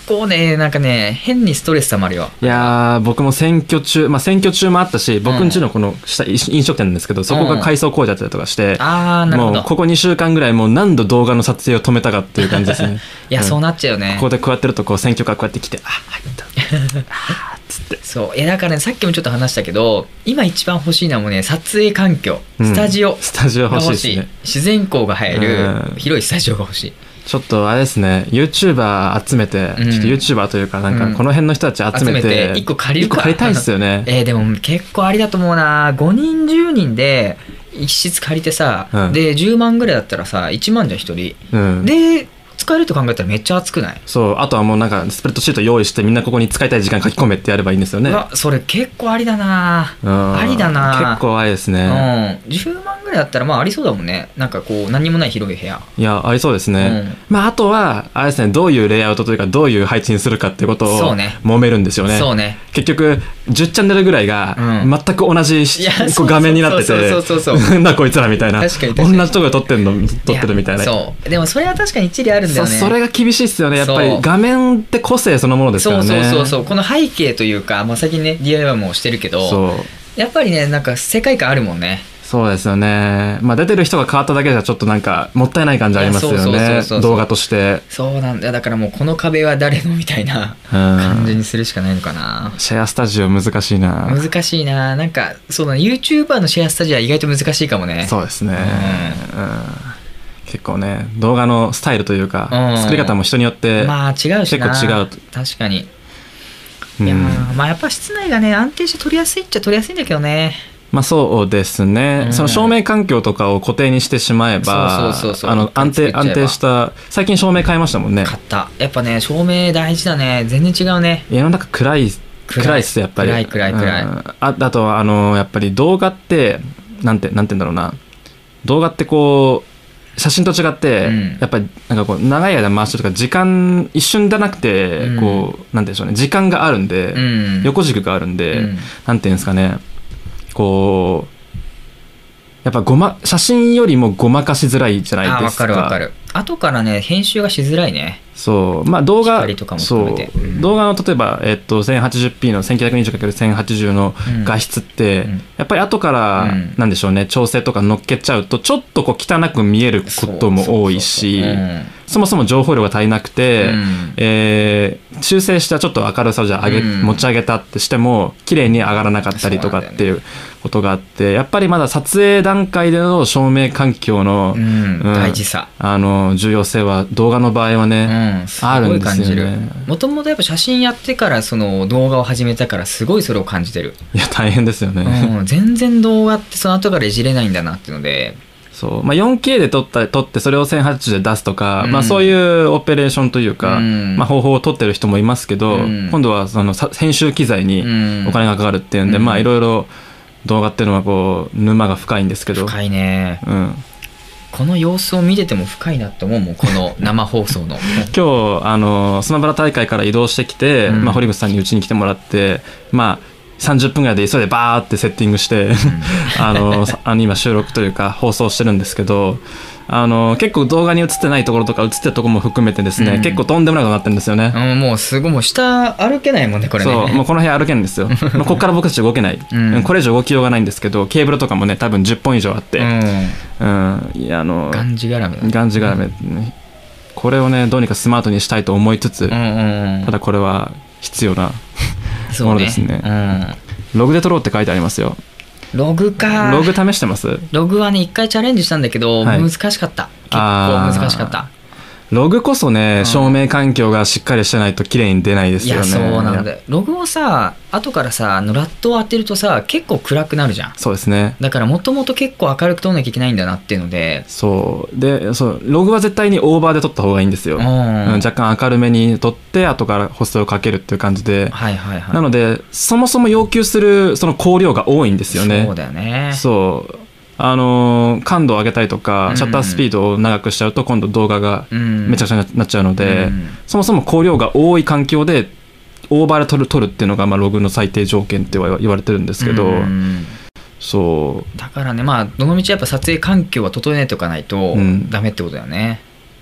構ねなんかね変にストレス溜まるよ。 いやー僕も選挙中まあ選挙中もあったし、僕ん家のこの下飲食店なんですけど、そこが改装工事だったりとかして、 ああなるほど。 もうここにしゅうかんぐらいもう何度動画の撮影を止めたかっていう感じですね。 いや、うん、そうなっちゃうよね。 ここでこうやってるとこう選挙カーこうやって来てあ入ったあっつって。 そういやだからねさっきもちょっと話したけど、今一番欲しいのはもうね撮影環境、スタジオ、うん、 スタジオ欲しいですね。 自然光が入る広いスタジオが欲しい。 ちょっとあれですね YouTuber 集めて、うん、ちょっと YouTuber というかなんかこの辺の人たち集めて、 うん、いっこ借りるか。 いっこ借りたいですよね。 えー、でも結構ありだと思うな。ごにんじゅうにんで一室借りてさ、うん、でじゅうまんぐらいだったらさいちまんじゃんひとり、うん、で使えると考えたらめっちゃ熱くない？ そう、あとはもうなんかスプレッドシート用意してみんなここに使いたい時間書き込めってやればいいんですよね。 うわそれ結構ありだな。ありだな。 結構ありですね、 うん、じゅうまんぐらいだったらまあありそうだもんね。なんかこう何もない広い部屋。 いやありそうですね、うん、まああとはあれですね、どういうレイアウトというかどういう配置にするかっていうことを揉めるんですよね。 そうね。 結局じゅうチャンネルぐらいが全く同じ、うん、画面になっててなんだこいつらみたいな、 確かに確かに同じとこで撮ってんの撮ってるみたいな。 そうでもそれは確かに一理あるんだよね。 そ, それが厳しいっすよね。やっぱり画面って個性そのものですからね。 そうそうそうそう。この背景というか、まあ、最近ね ディーアイワイ もしてるけど、そうやっぱりねなんか世界観あるもんね。 そうですよね。まあ出てる人が変わっただけじゃちょっとなんかもったいない感じありますよね、動画として。そうなんだ。 だからもうこの壁は誰のみたいな感じにするしかないのかな。 シェアスタジオ難しいな。 難しいな。なんかそうだね、 YouTuber のシェアスタジオは意外と難しいかもね。 そうですね、うんうん、結構ね動画のスタイルというか、うん、作り方も人によってまあ違うしな。 結構違う。 確かに。いや、うん、まあやっぱ室内がね安定して撮りやすいっちゃ撮りやすいんだけどね。 まあそうですね、うん、その照明環境とかを固定にしてしまえば安定安定した。最近照明買いましたもんね。 買った。やっぱね照明大事だね。全然違うね。 家の中暗い暗いっすやっぱり。 暗い暗い暗い、うん、 あ, あとはあのやっぱり動画ってなんてなんて言うんだろうな、動画ってこう写真と違って、うん、やっぱりなんかこう長い間回してるとか時間一瞬じゃなくて、うん、こうなんて言うんでしょうね、時間があるんで、うん、横軸があるんで、うん、なんていうんですかね、こうやっぱごま写真よりもごまかしづらいじゃないですか。 あ、分かる分かる。後からね編集がしづらいね。 そう、まあ動画光とかも含めて、 そう、うん、動画の例えば、えっと、せんはちじゅっピー の せんきゅうひゃくにじゅうかけるせんはちじゅう の画質って、うん、やっぱり後から、うん、なんでしょうね、調整とか乗っけちゃうとちょっとこう汚く見えることも多いし、そもそも情報量が足りなくて、うん、えー、修正したちょっと明るさをじゃあ上げ、うん、持ち上げたってしても綺麗に上がらなかったりとかっていうことがあって、やっぱりまだ撮影段階での照明環境の、 うんうん、大事さ、 あの重要性は動画の場合はね、うん、あるんですよね。 もともとやっぱ写真やってからその動画を始めたからすごいそれを感じてる。 いや大変ですよね、 うん、全然動画ってその後からいじれないんだなっていうので、 そう、まあ、よんケー で撮った撮ってそれをせんはちじゅうで出すとか、うん、まあ、そういうオペレーションというか、うん、まあ、方法を取ってる人もいますけど、うん、今度はその編集機材にお金がかかるっていうんで、うん、まあいろいろ動画っていうのはこう沼が深いんですけど。 深いね、 うん、 この様子を見てても深いなって思うもん、この生放送の今日あのスマブラ大会から移動してきて、うん、まあ、堀口さんにうちに来てもらって、まあさんじゅっぷんぐらいで急いでバーってセッティングして、うん、あのあの今収録というか放送してるんですけど、あの結構動画に映ってないところとか映ってるところも含めてですね、うん、結構とんでもないことになってるんですよね、 うん、もうすごい、もう下歩けないもんねこれね。 そう、もうこの部屋歩けないんですよもうここから僕たち動けない、うん、これ以上動きようがないんですけど、ケーブルとかもね多分じゅっぽん以上あって、うんうん、いやあのがんじがらめだ、 がんじがらめ、うん、これをねどうにかスマートにしたいと思いつつ、うんうんうん、ただこれは必要なものですね。うん、ログで撮ろうって書いてありますよ。 ログか。 ログ試してます？ ログはね一回チャレンジしたんだけど、はい、難しかった。結構難しかった。 ログこそね、照明環境がしっかりしてないと綺麗に出ないですよね。 いやそうなんだよ。ログをさ後からさあのラットを当てるとさ結構暗くなるじゃん。 そうですね。 だからもともと結構明るく撮らなきゃいけないんだなっていうので、 そうで、そうログは絶対にオーバーで撮った方がいいんですよ、うん、若干明るめに撮って後から補正をかけるっていう感じで、 はいはいはい、 なのでそもそも要求するその光量が多いんですよね。 そうだよね。 そうあの感度を上げたりとかシャッタースピードを長くしちゃうと今度動画がめちゃくちゃになっちゃうので、うん、そもそも光量が多い環境でオーバーで撮る撮るっていうのがまあログの最低条件って言われてるんですけど、うん、そうだからね、まあどのみちやっぱ撮影環境は整えておかないとダメってことだよね、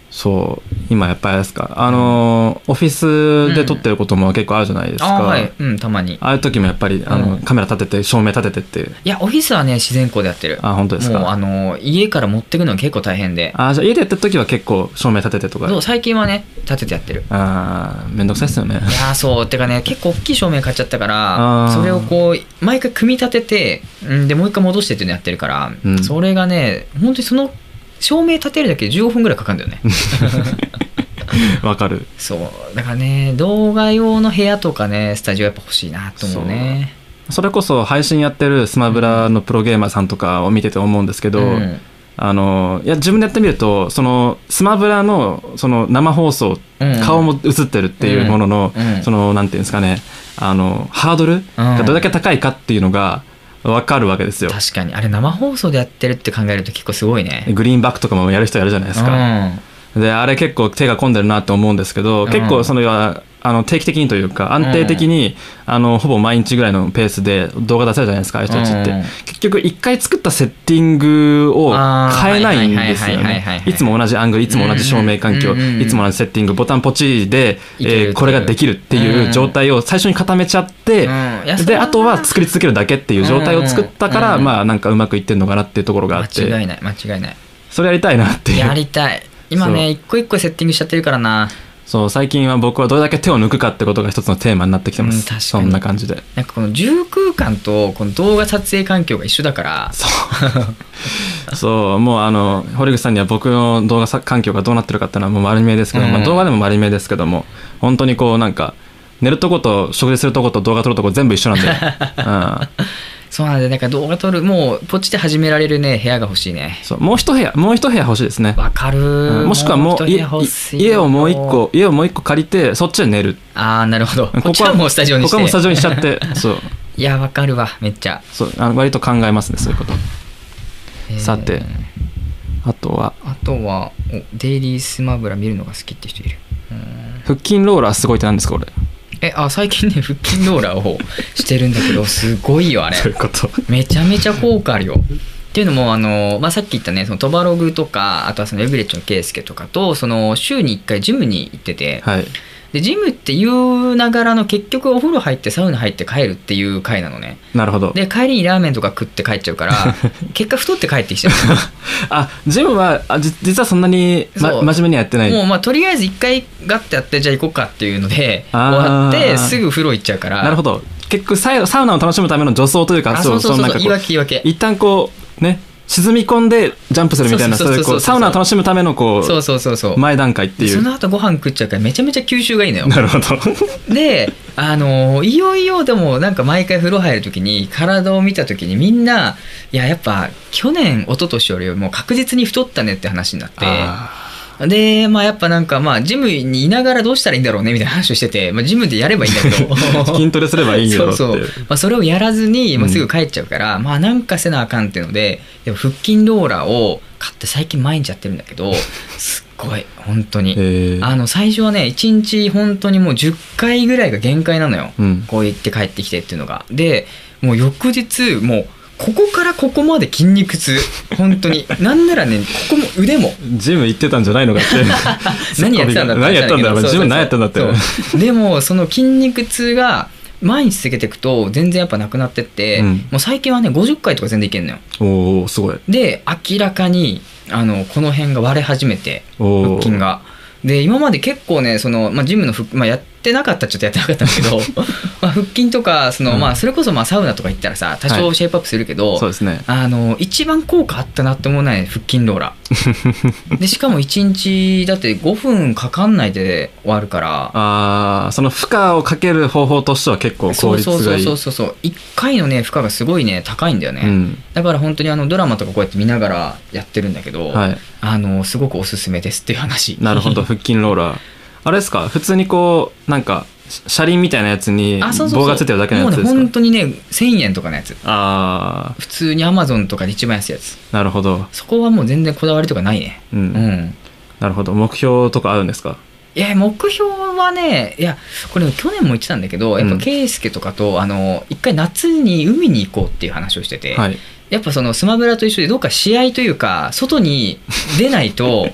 そう今やっぱりですか、あのー、オフィスで撮ってることも結構あるじゃないですか、 うん、あ、はい、うん、たまにああいう時もやっぱりあの、うん、カメラ立てて照明立ててって。 いやオフィスはね自然光でやってる。 あ、本当ですか。 もうあの家から持ってくの結構大変で。 あ、じゃあ家でやってる時は結構照明立ててとか。 そう最近はね立ててやってる。 ああめんどくさいですよね。 いやそうてかね結構大きい照明買っちゃったからそれをこう毎回組み立ててんでもう一回戻してっていうのやってるから、うん、それがね本当にその照明立てるだけでじゅうごふんぐらいかかるんだよね。 わかる。 そうだからね動画用の部屋とかねスタジオやっぱ欲しいなと思うね。 そ, それこそ配信やってるスマブラのプロゲーマーさんとかを見てて思うんですけど、うん、あのいや自分でやってみるとそのスマブラ の, その生放送、うん、顔も映ってるっていうものの、うん、そのなんていうんですかねあのハードルがどれだけ高いかっていうのが分かるわけですよ。 確かにあれ生放送でやってるって考えると結構すごいね。 グリーンバックとかもやる人やるじゃないですか、うん、であれ結構手が込んでるなって思うんですけど、うん、結構そのはあの定期的にというか安定的に、うん、あのほぼ毎日ぐらいのペースで動画出せるじゃないですかああいう人たちって、うん、結局一回作ったセッティングを変えないんですよね。いつも同じアングルいつも同じ照明環境、うん、いつも同じセッティングボタンポチで、えー、これができるっていう状態を最初に固めちゃって、うん、であとは作り続けるだけっていう状態を作ったから、うん、まあなんかうまくいってるのかなっていうところがあって、 間違いない間違いない。 それやりたいなっていう。 やりたい今ね一個一個セッティングしちゃってるからな。 そう最近は僕はどれだけ手を抜くかってことが一つのテーマになってきてます、うん、確かにそんな感じでなんかこの重空間とこの動画撮影環境が一緒だからそうそうもうあの堀口さんには僕の動画環境がどうなってるかっていうのはもう丸見えですけど、うんまあ、動画でも丸見えですけども本当にこうなんか寝るとこと食事するとこと動画撮るとこ全部一緒なんで、うんそうなんでなんか動画撮るもうポチって始められるね部屋が欲しいね。 そうもう一部屋もう一部屋欲しいですね。 わかる、 うん、もしくはもう家をもう一個家をもう一個借りてそっちで寝る。 ああなるほど。こっちはもうスタジオにしてここはもうスタジオにしちゃってそういやわかるわめっちゃそうあの割と考えますねそういうこと、えー、さてあとはあとはデイリースマブラ見るのが好きって人いる。 うん腹筋ローラーすごいって何ですかこれ。 えあ最近ね腹筋ローラーをしてるんだけどすごいよあれ。 そういうことめちゃめちゃ効果あるよ。っていうのもあの、まあ、さっき言ったねそのトバログとかあとはそのエブレッチのケイスケとかとその週にいっかいジムに行ってて、 はい、 でジムって言うながらの結局お風呂入ってサウナ入って帰るっていう回なのね。 なるほど。 で帰りにラーメンとか食って帰っちゃうから結果太って帰ってきちゃうあジムはあじ実はそんなに、ま、真面目にはやってない。 もうまあとりあえず一回ガッてやってじゃあ行こうかっていうので終わってすぐ風呂行っちゃうから。 なるほど結局サウナを楽しむための助走というかそうそうそうそう言い訳言い訳一旦こうね沈み込んでジャンプするみたいなサウナを楽しむためのこうそうそうそうそう前段階っていう。 その後ご飯食っちゃうからめちゃめちゃ吸収がいいのよ。 なるほどであのいよいよでもなんか毎回風呂入る時に体を見た時にみんないややっぱ去年一昨年よりも確実に太ったねって話になってでまあやっぱなんかまあジムにいながらどうしたらいいんだろうねみたいな話をしてて、まあ、ジムでやればいいんだけど筋トレすればいいよってそうそう、まあ、それをやらずに、まあ、すぐ帰っちゃうから、うん、まあなんかせなあかんっていうのででも腹筋ローラーを買って最近毎日やってるんだけどすっごい本当にあの最初はねいちにち本当にもうじゅっかいぐらいが限界なのよ、うん、こう行って帰ってきてっていうのがでもう翌日もうここからここまで筋肉痛本当になんならねここも腕もジム行ってたんじゃないのかって何やってたんだって何やったんだろうジム何やったんだってでもその筋肉痛が毎日続けていくと全然やっぱなくなってって、うん、もう最近はねごじゅっかいとか全然いけんのよ。 おーすごい。 で明らかにあのこの辺が割れ始めて腹筋がで今まで結構ねその、まあ、ジムの、まあ、やってなかったっちょっとやってなかったんだけどまあ腹筋とかその、うんまあ、それこそまあサウナとか行ったらさ多少シェイプアップするけど、はい、 そうですね、 あの一番効果あったなって思うのは、ね、腹筋ローラーでしかもいちにちだってごふんかかんないで終わるからあその負荷をかける方法としては結構効率がいい。 そうそうそうそういっかいのね負荷がすごいね高いんだよね、うん、だから本当にあのドラマとかこうやって見ながらやってるんだけど、はい、あのすごくおすすめですっていう話。 なるほど腹筋ローラーあれですか普通にこうなんか車輪みたいなやつに棒がついてるだけのやつですか。 もうね本当にねせんえんとかのやつ。 あ普通にアマゾンとかで一番安いやつ。 なるほど。 そこはもう全然こだわりとかないね。うん、うん、 なるほど。目標とかあるんですか。 いや目標はねいやこれ去年も言ってたんだけどやっぱ圭介とかと、うん、あの一回夏に海に行こうっていう話をしてて、はい、やっぱそのスマブラと一緒でどっか試合というか外に出ないと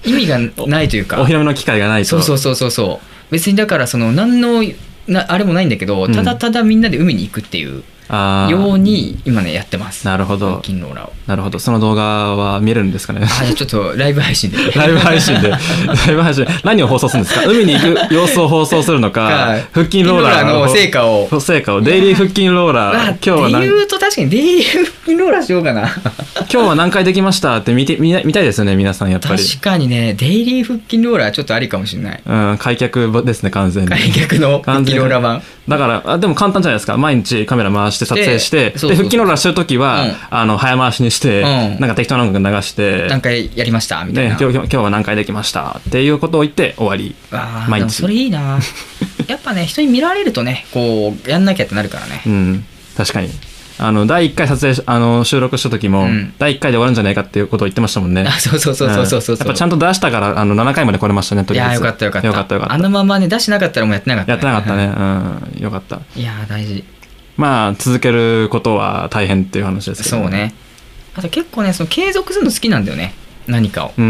意味がないというかお披露目の機会がないと。 そうそうそうそうそう。別にだからその何のなあれもないんだけど、ただただみんなで海に行くっていうように今ねやってます。 なるほど。 腹筋ローラーを。 なるほど。その動画は見れるんですかね。 あ、じゃあちょっとライブ配信で。 ライブ配信で。ライブ配信。何を放送するんですか。海に行く様子を放送するのか、腹筋ローラーの成果を。 成果を。デイリー腹筋ローラー。 今日は何。って言うと確かにデイリー腹筋ローラーしようかな。 今日は何回できましたって見て見見たいですよね、皆さんやっぱり。 確かにね、デイリー腹筋ローラーちょっとありかもしれない。 うん、開脚ですね、完全に。 開脚の腹筋ローラー版。 だからあでも簡単じゃないですか。毎日カメラ回して撮影して、で腹筋ローラーしてる時は、うん、あの早回しにして、うん、なんか適当な音楽流して何回やりましたみたいな、 ね、今日今日は何回できましたっていうことを言って終わり。 あ毎日。でもそれいいな。やっぱね人に見られるとねこうやんなきゃってなるからね。 うん、確かに。あのだいいっかい撮影あの収録した時も、うん、だいいっかいで終わるんじゃないかっていうことを言ってましたもんね。 あそうそうそうそうそうそう、うん、 やっぱちゃんと出したからあのななかいまで来れましたね。とりあえず。 いやよかったよかったよかったよかった。 あのままね出してなかったらもうやってなかった、ね、 やってなかったね。うんよかった。 いや大事。 まあ続けることは大変っていう話ですけど、ね、 そうね。あと結構ねその継続するの好きなんだよね何かを、 うん、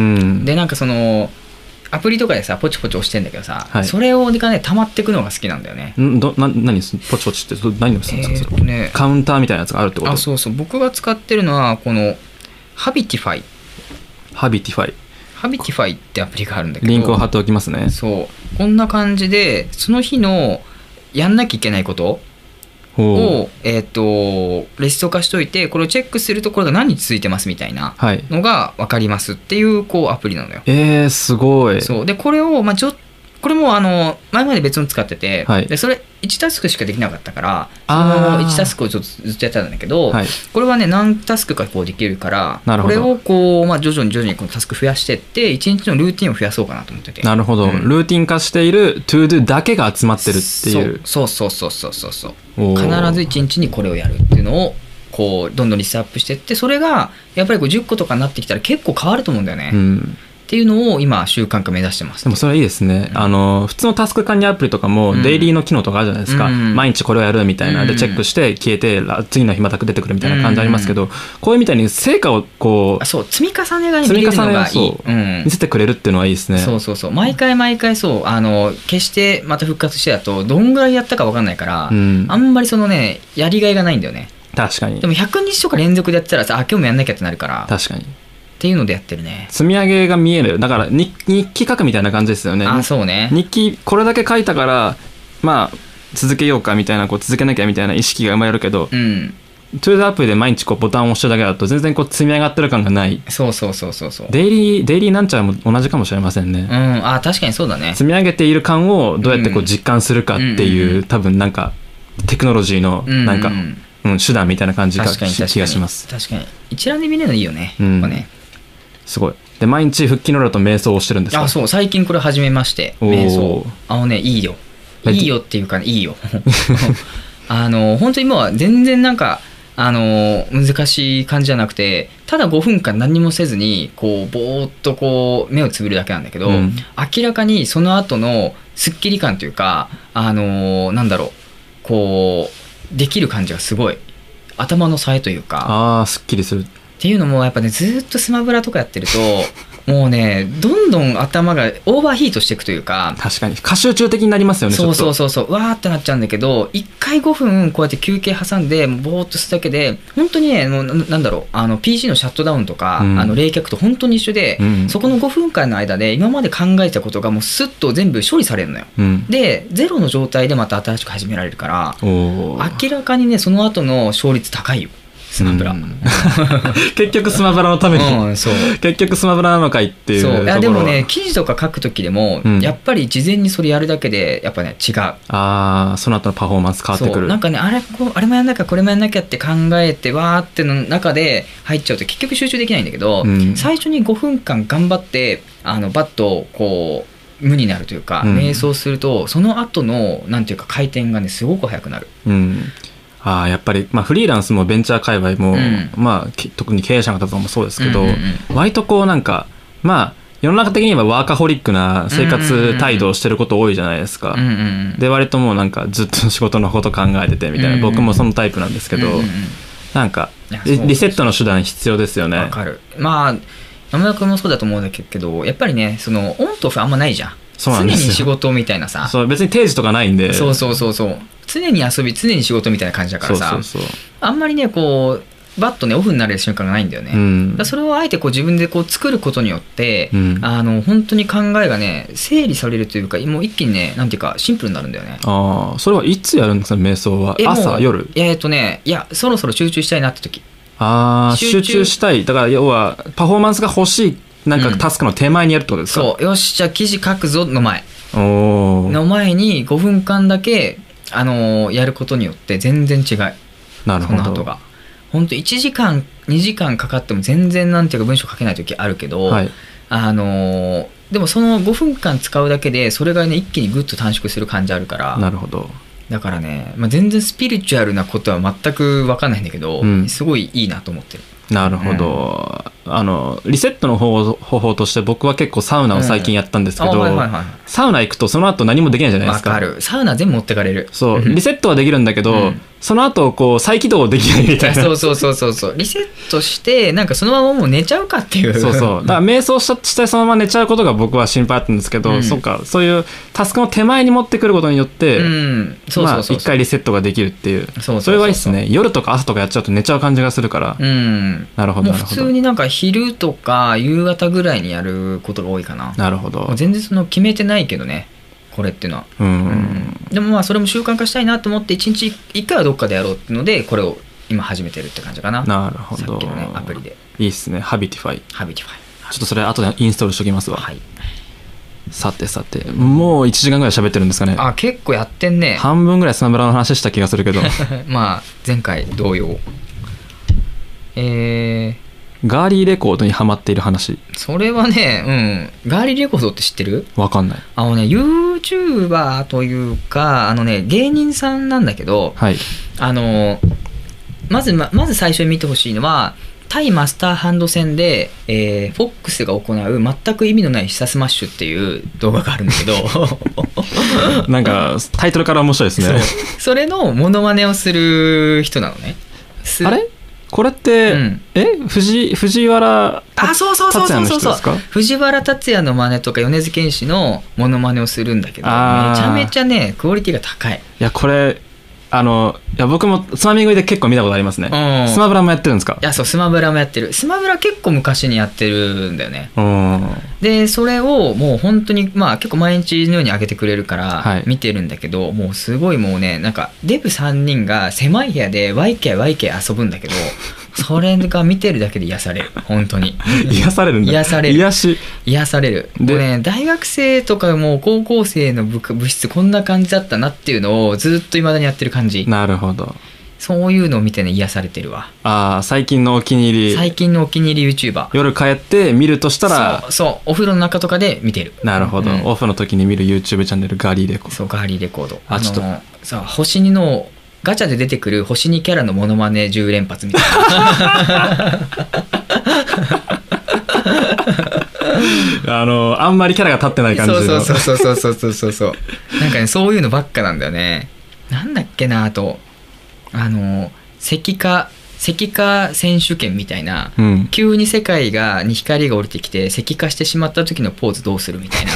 でなんかそのアプリとかでさポチポチ押してんだけどさ、はい、それをがね溜まってくのが好きなんだよね。 んどな何ポチポチって何をするんですか、えーね、カウンターみたいなやつがあるってこと。 あそうそう僕が使ってるのはこのハビティファイハビティファイハビティファイってアプリがあるんだけどリンクを貼っておきますね。 そうこんな感じでその日のやんなきゃいけないことを、えー、とリスト化しといてこれをチェックするとこれが何日続いてますみたいなのが分かりますっていうこうアプリなのよ。 えー、すごい。 そうでこれを、まあ、ちょこれもあの前まで別の使ってて、はい、でそれいちタスクしかできなかったからそのいちタスクをちょっとずっとやってたんだけど、はい、これはね何タスクかこうできるからこれをこう、まあ、徐々に徐々にこのタスク増やしていっていちにちのルーティンを増やそうかなと思ってて。 なるほど、うん、ルーティン化しているトゥードゥだけが集まってるっていう。 そうそうそうそうそうそう必ずいちにちにこれをやるっていうのをこうどんどんリストアップしていってそれがやっぱりこうじゅっことかになってきたら結構変わると思うんだよね、うんっていうのを今習慣化目指してます。 でもそれはいいですね、うん、あの普通のタスク管理アプリとかもデイリーの機能とかあるじゃないですか、うん、毎日これをやるみたいなでチェックして消えて次の日また出てくるみたいな感じありますけど、うん、こういうみたいに成果をこうそう積み重ねが見れるのがいい、 うん、見せてくれるっていうのはいいですね。 そうそうそう毎回毎回そうあの決してまた復活してだとどんぐらいやったか分かんないから、うん、あんまりそのねやりがいがないんだよね。 確かに。 でもひゃくにちとか連続でやってたらさあ今日もやんなきゃってなるから。 確かにっていうのでやってるね。 積み上げが見える。だから日記書くみたいな感じですよね。 あそうね。 日記これだけ書いたからまあ続けようかみたいなこう続けなきゃみたいな意識が生まれるけど、うん、トゥードアプリで毎日こうボタンを押してるだけだと全然こう積み上がってる感がない。 そうそうそうそうそう。 デイリーデイリーなんちゃらも同じかもしれませんね。 うんあ確かにそうだね。 積み上げている感をどうやってこう実感するかっていう、うん、多分なんかテクノロジーのなんか、うんうんうん、手段みたいな感じが気がします。 確かに一覧で見れるのいいよね。うん、やっぱね。 すごい。で毎日腹筋ローラーと瞑想をしてるんですか。 あそう最近これ始めまして瞑想あのねいいよいいよっていうか、ね、いいよあの本当に今は全然なんかあの難しい感じじゃなくてただごふんかん何もせずにこうぼーっとこう目をつぶるだけなんだけど、うん、明らかにその後のすっきり感というかあのなんだろうこうできる感じがすごい頭の冴えというかあすっきりするっていうのもやっぱねずっとスマブラとかやってるともうねどんどん頭がオーバーヒートしていくというか確かに過集中的になりますよね。 そうそうそうそうわーってなっちゃうんだけどいっかいごふんこうやって休憩挟んでぼーっとするだけで本当にねもう な, なんだろうあの ピーシー のシャットダウンとか、うん、あの冷却と本当に一緒で、うん、そこのごふんかんの間で今まで考えたことがもうスッと全部処理されるのよ、うん、でゼロの状態でまた新しく始められるから明らかにねその後の勝率高いよスマブラ、うん、 結局スマブラのために、うん、そう結局スマブラなのかいっていうところは。そういやでもね記事とか書くときでも、うん、やっぱり事前にそれやるだけでやっぱね違う。 ああその後のパフォーマンス変わってくる。 そうなんかねあれこうあれもやんなきゃこれもやんなきゃって考えてわーっての中で入っちゃうと結局集中できないんだけど、うん、最初にごふんかん頑張ってあのバッとこう無になるというか、うん、瞑想するとその後のなんていうか回転がねすごく速くなる。 うんあやっぱり、まあ、フリーランスもベンチャー界隈も、うんまあ、特に経営者の方もそうですけど、うんうんうん、割とこうなんかまあ世の中的にはワーカホリックな生活態度をしてること多いじゃないですか、うんうんうん、で割ともうなんかずっと仕事のこと考えててみたいな、うんうん、僕もそのタイプなんですけど、うんうん、なんかリセットの手段必要ですよね。 わかる。まあ野村君もそうだと思うんだけど、やっぱりねそのオンとオフあんまないじゃん。 そうなんですよ。 常に仕事みたいなさ。 そう別に定時とかないんで。 そうそうそうそう。常に遊び常に仕事みたいな感じだからさ。 そうそうそう。 あんまりねこうバッとねオフになれる瞬間がないんだよね。 うん、 だからそれをあえてこう自分でこう作ることによって、うん、あの本当に考えがね整理されるというか、もう一気にねなんていうかシンプルになるんだよね。 ああ、それはいつやるんですか瞑想は。朝夜。 えっとねいやそろそろ集中したいなって時。 ああ、集中したい。だから要はパフォーマンスが欲しいなんかタスクの手前にやるってことですか。 うん、そうよしじゃあ記事書くぞの前おの前にごふんかんだけ、あのー、やることによって全然違い。 なるほど。 その後が本当いちじかんにじかんかかっても全然なんていうか文章書けない時あるけど、はい、あのー、でもそのごふんかん使うだけでそれがね一気にグッと短縮する感じあるから。 なるほど。 だからね、まあ、全然スピリチュアルなことは全く分かんないんだけど、うん、すごいいいなと思ってる。 なるほど、うん、あのリセットの方方法として僕は結構サウナを最近やったんですけど、うんはいはいはい、サウナ行くとその後何もできないじゃないですか。 わかる。サウナ全部持ってかれる。 そうリセットはできるんだけど、うん、その後こう再起動できないみたいな。 そうそうそうそうそう。リセットしてなんかそのままもう寝ちゃうかっていう。 そうそう。だから瞑想したしてそのまま寝ちゃうことが僕は心配だったんですけど、うん、そうかそういうタスクの手前に持ってくることによって、うん、そうそうそうそう、まあ、一回リセットができるっていう。そうそうそうそう。それはいいですね。夜とか朝とかやっちゃうと寝ちゃう感じがするから。うん。なるほどなるほど。 普通になんか昼とか夕方ぐらいにやることが多いかな。 なるほど。 全然その決めてないけどねこれっていうのは。うん、うん、でもまあそれも習慣化したいなと思っていちにちいっかいはどっかでやろうっていうのでこれを今始めてるって感じかな。 なるほど。 さっきのねアプリで。 いいっすね。ハビティファイ。 ハビティファイ。 ちょっとそれ後でインストールしときますわ。 はい。 さてさてもういちじかんぐらい喋ってるんですかね。 あ結構やってんね。 半分ぐらいスマブラの話した気がするけどまあ前回同様。えーガーリーレコードにハマっている話。 それはね、うん、ガーリーレコードって知ってる？ わかんない。 あのね YouTuber というかあのね芸人さんなんだけど、はい、あのまず ま, まず最初に見てほしいのはタイマスターハンド戦で、えー、フォックスが行う全く意味のない下スマッシュっていう動画があるんだけどなんかタイトルから面白いですね。 そ, それのモノマネをする人なのね。 あれこれって、うん、え藤藤原あそうそうそうそうそうそうそう藤原竜也の真似とか米津玄師のモノマネをするんだけどめちゃめちゃねクオリティが高い。 いやこれあのいや僕もつまみ食いで結構見たことありますね、うん、スマブラもやってるんですか？ いやそうスマブラもやってる。スマブラ結構昔にやってるんだよね、うん、でそれをもう本当にまあ結構毎日のように上げてくれるから見てるんだけど、はい、もうすごいもうねなんかデブさんにんが狭い部屋でワイキャイワイキャイ遊ぶんだけどそれが見てるだけで癒される本当に癒されるんだ。 癒される癒し癒されるで、ね、大学生とかもう高校生の 部, 部室こんな感じだったなっていうのをずっと未だにやってる感じ。 なるほど。 そういうのを見てね癒されてるわ。 ああ最近のお気に入り。 最近のお気に入り YouTuber 夜帰って見るとしたらそうそうお風呂の中とかで見てる。 なるほど、うん、オフの時に見る YouTube チャンネルガーリーレコード。 そうガーリーレコード。 あちょっとさ星にのガチャで出てくる星にキャラのモノマネじゅう連発みたいなあのあんまりキャラが立ってない感じの。 そうそうそうそうそうそうそうそうなんかねそういうのばっかなんだよね。なんだっけなあとあの石化石化選手権みたいな、うん、急に世界がに光が降りてきて石化してしまった時のポーズどうするみたいな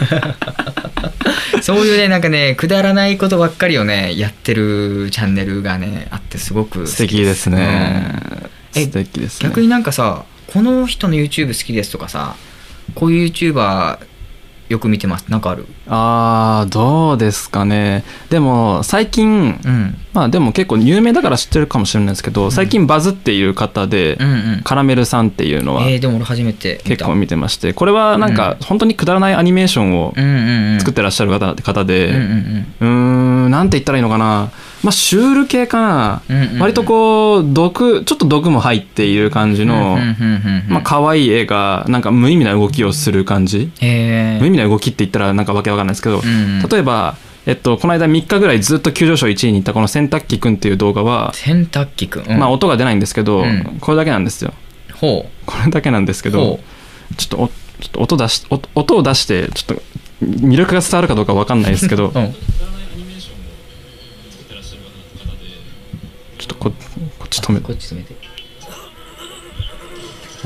そういうねなんかねくだらないことばっかりをねやってるチャンネルがねあってすごく素敵ですね、うん、 素敵ですね。逆になんかさこの人の YouTube 好きですとかさこういう YouTuberよく見てますなんかある？ あーどうですかね。でも最近、うん、まあでも結構有名だから知ってるかもしれないですけど、うん、最近バズっていう方で、うんうん、カラメルさんっていうのは、 えー、でも俺初めて結構見てまして、これはなんか本当にくだらないアニメーションを作ってらっしゃる方方で、うんうんうん、うーんなんて言ったらいいのかな、まあシュール系かな、うんうんうん、割とこう毒ちょっと毒も入っている感じの、まあ可愛い絵がなんか無意味な動きをする感じ。へー無意味な動きって言ったらなんかわけわかんないですけど、うんうん、例えばえっと、この間みっかぐらいずっと急上昇いちいに行ったこの洗濯機くんっていう動画は洗濯機くん、うん、 まあ音が出ないんですけど、うん、これだけなんですよ。 ほうこれだけなんですけどちょっとおちょっと音出し音音を出してちょっと魅力が伝わるかどうかわかんないですけど、うん、ちょっと こ, こっち止めこっち止めて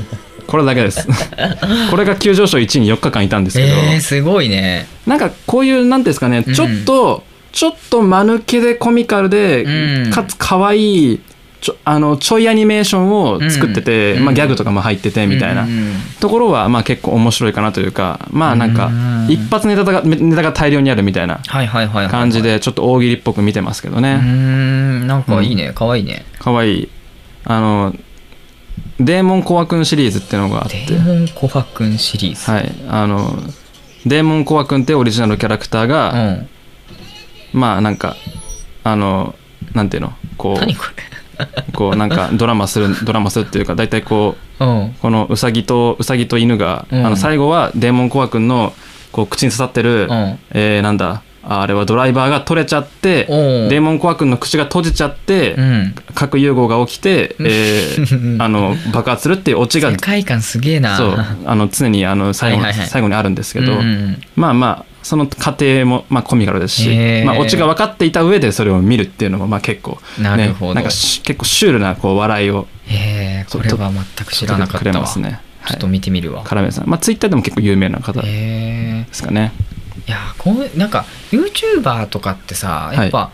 これだけですこれが急上昇いちいによっかかんいたんですけど、 えー、すごいね。 なんかこういうなんていうんですかね、ちょっと、うん、ちょっと間抜けでコミカルで、うん、かつ可愛いちょあのちょいアニメーションを作ってて、うんまあ、ギャグとかも入っててみたいなところはまあ結構面白いかなというか、まあなんか一発ネタがネタが大量にあるみたいな感じでちょっと大喜利っぽく見てますけどね。うーん、なんかいいね、かわいいね。 かわいい。あのデーモンコアくんシリーズっていうのがあって、 デーモンコアくんシリーズ、 はい、あのデーモンコアくんってオリジナルキャラクターが、うん、まあなんかあのなんていうのこう何これこうなんかドラマするドラマするっていうか、大体こう、うん、このウサギとウサギと犬が、うん、あの最後はデーモンコア君のこう口に刺さってる、うん、えー、なんだあれはドライバーが取れちゃって、デーモンコア君の口が閉じちゃって、うん、核融合が起きて、えー、あの爆発するっていうオチが世界観すげえな。 そうあの常にあの最後、はいはいはい、最後にあるんですけど、うんうん、まあまあその過程もまあコミカルですし、まあ、オチが分かっていた上でそれを見るっていうのもまあ結構、ね、 なるほど、 なんか結構シュールなこう笑いを、 へー、これは全く知らなかったわ。くれますね。ちょっと見てみるわ。 カラメさん、まあ、ツイッターでも結構有名な方ですかね。 いやこうなんか YouTuber とかってさやっぱ、はい、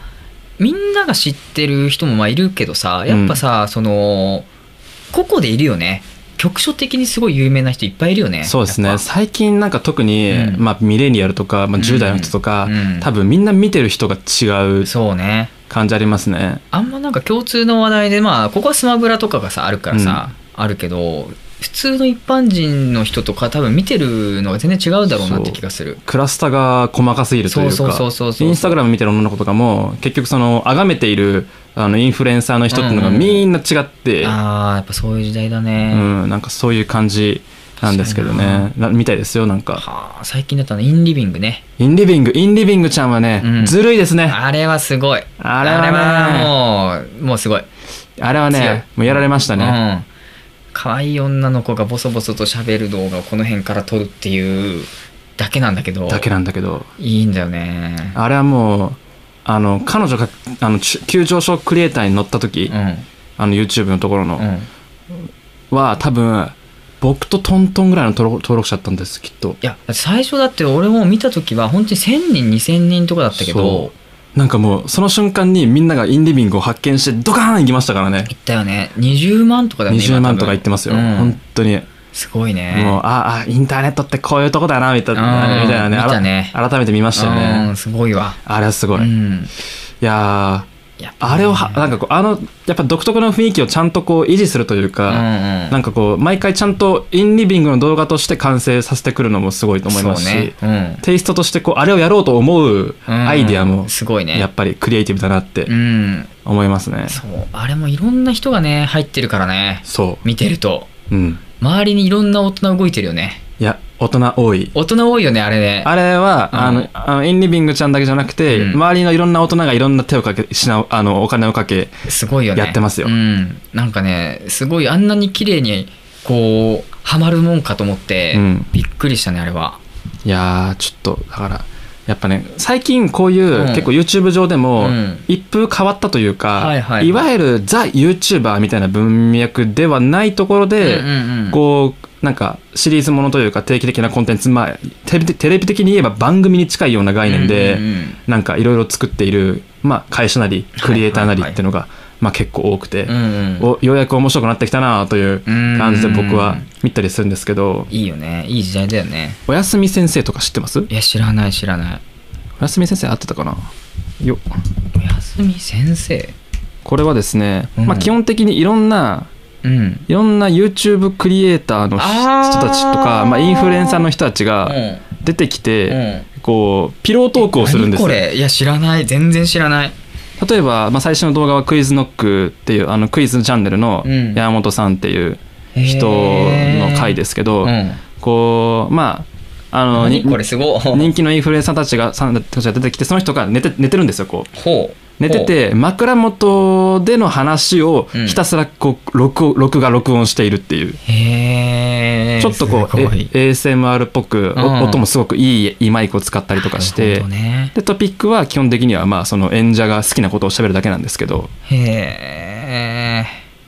みんなが知ってる人もまあいるけどさ、やっぱさ、うん、その個々でいるよね。局所的にすごい有名な人いっぱいいるよね。 そうですね。最近なんか特に、うんまあ、ミレニアルとか、まあ、じゅう代の人とか、うんうん、多分みんな見てる人が違う感じありますね。 あんまなんか共通の話題で、まあここはスマブラとかがさあるからさ、うん、あるけど普通の一般人の人とか多分見てるのが全然違うだろうなって気がする。 クラスターが細かすぎるというか、インスタグラム見てる女の子とかも結局その崇めているあのインフルエンサーの人っていうのがみんな違って、 うん、ああやっぱそういう時代だね。 うんなんかそういう感じなんですけどね。なみたいですよなんか。 はあ、最近だったのインリビングね。 インリビングインリビングちゃんはね、うん、ずるいですね。 あれはすごい。 あれは、ね、 あれはもうもうすごい。 あれはねもうやられましたね。うん可愛い女の子がボソボソと喋る動画をこの辺から撮るっていうだけなんだけどだけなんだけどいいんだよね。 あれはもうあの彼女があの急上昇クリエイターに乗った時、うん、あの YouTube のところの、うん、は多分僕とトントンぐらいの登録者だったんですきっと。 いや最初だって俺も見た時は本当にせんにんにせんにんとかだったけど、 なんかもうその瞬間にみんながインリビングを発見してドカーン行きましたからね。 行ったよね。にじゅうまんとかだよね。 にじゅうまんとか行ってますよ、うん、本当にすごいね。 もうああインターネットってこういうとこだなみたいな、みたいなね、 見たね。 改めて見ましたよね。 うんすごいわあれはすごい、うん、いやーあれをはなんかこうあのやっぱ独特の雰囲気をちゃんとこう維持するというか、うんうん、なんかこう毎回ちゃんとインリビングの動画として完成させてくるのもすごいと思いますし、ねうん、テイストとしてこうあれをやろうと思うアイディアもすごいね、やっぱりクリエイティブだなって思いますね、うん、 そうあれもいろんな人がね入ってるからね。そう見てると、うん、周りにいろんな大人動いてるよね。 いや大人多い大人多いよねあれね。 あれは、うん、あのあのインリビングちゃんだけじゃなくて、うん、周りのいろんな大人がいろんな手をかけしなあのお金をかけすごいよねやってますよ、 うん、なんかねすごいあんなに綺麗にこうハマるもんかと思って、うん、びっくりしたねあれは。 いやーちょっとだからやっぱね最近こういう、うん、結構 YouTube 上でも一風変わったというか、うんはいはいはい、いわゆるザ YouTuber みたいな文脈ではないところで、うんうんうん、こうなんかシリーズものというか定期的なコンテンツ、まあ、テレビ、テレビ的に言えば番組に近いような概念で、うんうんうん、なんかいろいろ作っている、まあ、会社なりクリエイターなりっていうのが、はいはいはいまあ、結構多くて、うんうん、おようやく面白くなってきたなという感じで僕は見たりするんですけど、 いいよねいい時代だよね。 おやすみ先生とか知ってます？ いや知らない知らない。 おやすみ先生合ってたかなよ。 おやすみ先生これはですね、うんまあ、基本的にいろんなうん、いろんな YouTube クリエイターの人たちとかまあ、インフルエンサーの人たちが出てきて、うん、こうピロートークをするんですよ。 何これいや知らない全然知らない。 例えば、まあ、最初の動画はクイズノックっていうあのクイズチャンネルの山本さんっていう人の回ですけど、うん、こうまああのこれすご人気のインフルエンサーたちがさんたちが出てきてその人が寝て寝てるんですよこう。 ほう寝てて枕元での話をひたすらこう録録画録音しているっていう、 へちょっとこう エーエスエムアール っぽく、うん、音もすごくいいいいマイクを使ったりとかして、ね、でトピックは基本的にはまあその演者が好きなことを喋るだけなんですけど、 へ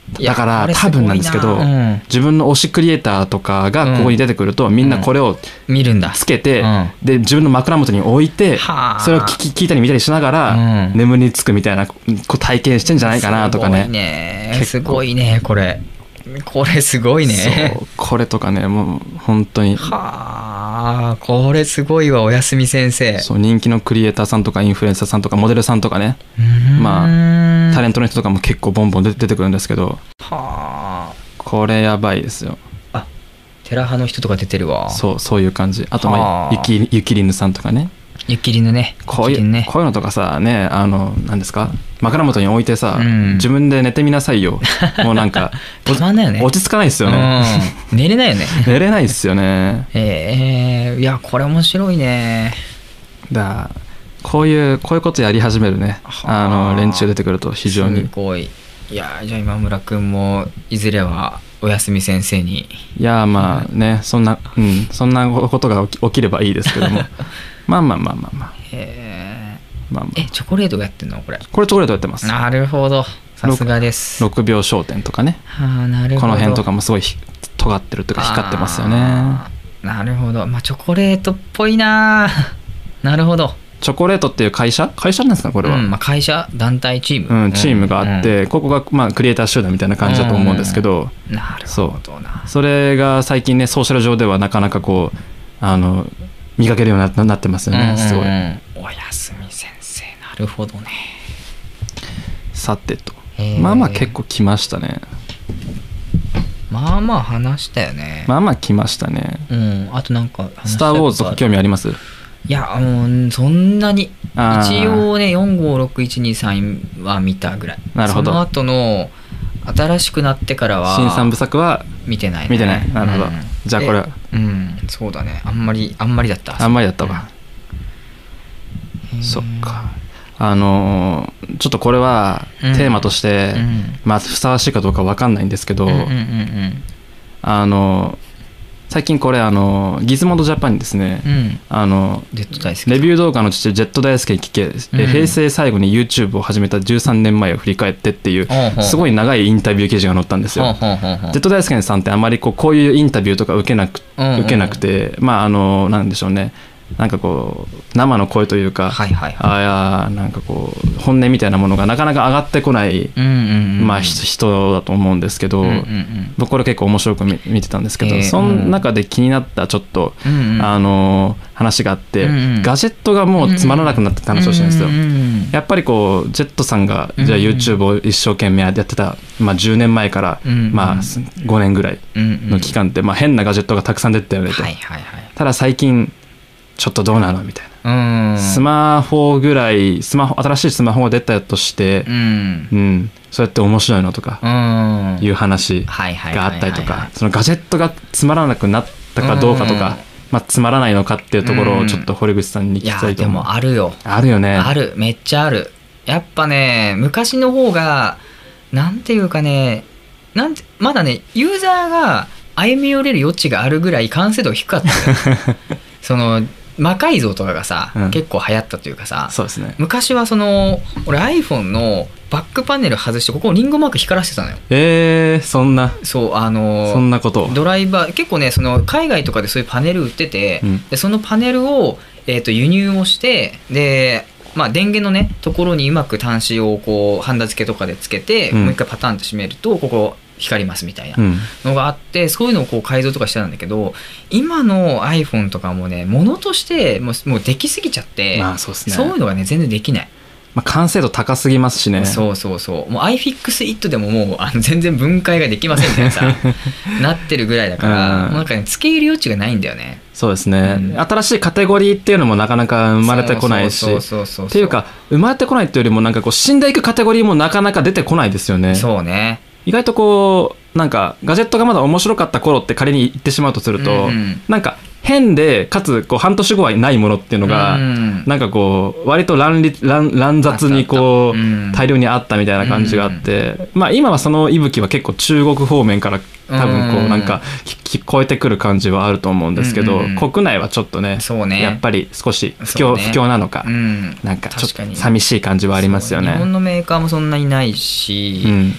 だから多分なんですけど、うん、自分の推しクリエイターとかがここに出てくると、うん、みんなこれを見るんだつけて、うん、で自分の枕元に置いて、それを聞き聞いたり見たりしながら、うん、眠りにつくみたいなこう体験してんじゃないかなとかね。 すごいね、すごいね、これこれすごいね。 そうこれとかね、もう本当にはあ、これすごいわ。おやすみ先生、 そう人気のクリエイターさんとかインフルエンサーさんとかモデルさんとかね、まあタレントの人とかも結構ボンボン出てくるんですけど、はあ、これやばいですよ。 あ、テラ派の人とか出てるわ。 そうそういう感じ。あとまあゆきゆきりぬさんとかね、 ゆきりぬね、 こういう、ね、こういうのとかさね、あの何ですか、枕元に置いてさ、うん、自分で寝てみなさいよ。もうなんかたまんないよね、 落ち着かないですよね、 うん、寝れないよね寝れないですよね。 えー、いやこれ面白いね。 だこういうこういうことやり始めるね、あの連中出てくると非常にすごい。いやじゃあ今村くんもいずれはおやすみ先生に。 いやまあね、そんな、うん、そんなことが起き、起きればいいですけどもまあまあまあまあまあ。へまあまあ、えチョコレートがやってんのこれ。 これチョコレートやってます。 なるほど、さすがです。 ろくびょう商店とかね、 はあ、なるほど。 この辺とかもすごい尖ってるというか光ってますよね。 なるほど、まあチョコレートっぽいな。なるほど。 チョコレートっていう会社会社なんですかこれは、 うんまあ、会社団体チーム、 うん、チームがあって、うん、ここがまあクリエイター集団みたいな感じだと思うんですけど、 うん、なるほどな。 そうそれが最近ねソーシャル上ではなかなかこうあの見かけるようになってますよね、うんうん、すごい。 おやすみ先生、なるほどね。 さてと、まあまあ結構来ましたね。 まあまあ話したよね。 まあまあ来ましたね。 うん、あとなんかスター・ウォーズとか興味あります？ いやもうそんなに一応ねよんごろくいちにさんは見たぐらい。 なるほど。 その後の新しくなってからは新三部作は見てないね。 見てない。なるほど、うん、じゃあこれはうんそうだね、あんまりあんまりだったあんまりだったわ、うん、そっか。あのー、ちょっとこれはテーマとして、うん、まあふさわしいかどうか分かんないんですけど、うんうんうんうん、あのー最近これあのギズモードジャパンにですね、うん、あのレビュー動画の父ジェット大好きに聞け、うん、平成最後に YouTube を始めたじゅうさんねんまえを振り返ってっていう、うん、すごい長いインタビュー記事が載ったんですよ、うん、ジェット大好きさんってあまりこう、こういうインタビューとか受けなく、うん、受けなくて、まああのなんでしょうね、なんかこう生の声というか、はいはいはい、あやなんかこう本音みたいなものがなかなか上がってこない、うんうんうん、まあ、人だと思うんですけど、うんうんうん、僕これ結構面白く 見, 見てたんですけど、えー、その中で気になったちょっと、うんうん、あの話があって、うんうん、ガジェットがもうつまらなくなったって話をしてるんですよ、うんうん、やっぱりこうジェットさんがじゃあ YouTube を一生懸命やってた、まあ、じゅうねんまえから、うんうん、まあ、ごねんぐらいの期間って、まあ、変なガジェットがたくさん出てたよねと、はいはいはい、ただ最近ちょっとどうなのみたいな、うん、スマホぐらいスマホ新しいスマホが出たとして、うんうん、そうやって面白いのとかいう話があったりとか、そのガジェットがつまらなくなったかどうかとか、まあ、つまらないのかっていうところをちょっと堀口さんに聞きたいと思う。 いやでもあるよあるよね。 ある、めっちゃある。やっぱね昔の方がなんていうかね、なんてまだねユーザーが歩み寄れる余地があるぐらい完成度が低かったんだよその魔改造とかがさ、うん、結構流行ったというかさ、 そうですね、 昔はその俺 iPhone のバックパネル外してここリンゴマーク光らせてたのよ。 えー、そんなそうあのそんなことドライバー結構ねその海外とかでそういうパネル売ってて、うん、でそのパネルを、えー、と輸入をしてでまあ、電源のねところにうまく端子をこうハンダ付けとかでつけて、うん、もう一回パタンと閉めるとここ光りますみたいなのがあって、うん、そういうのをこう改造とかしてたんだけど、今の iPhone とかもねものとしてもう、もうできすぎちゃって、まあ そうですね、そういうのがね全然できない、 まあ、完成度高すぎますしね。 そうそうそう、もう iFixit でももうあの全然分解ができませんみたいなさなってるぐらいだから、うん、もうなんかね付け入れ余地がないんだよね。 そうですね、うん、新しいカテゴリーっていうのもなかなか生まれてこないし、っていうか生まれてこないっていうよりもなんかこう死んでいくカテゴリーもなかなか出てこないですよね。 そうね、 意外とこうなんかガジェットがまだ面白かった頃って仮に言ってしまうとすると、うんうん、なんか変でかつこう半年後はないものっていうのが、うん、なんかこう割と乱立 乱, 乱雑にこう、うん、大量にあったみたいな感じがあって、うん、まあ今はその息吹は結構中国方面から多分こうなんか聞こえてくる感じはあると思うんですけど、うんうん、国内はちょっと ね, ねやっぱり少し不況、ね、不況なのか、うん、なんかちょっと寂しい感じはありますよね。 日本のメーカーもそんなにないし、うん、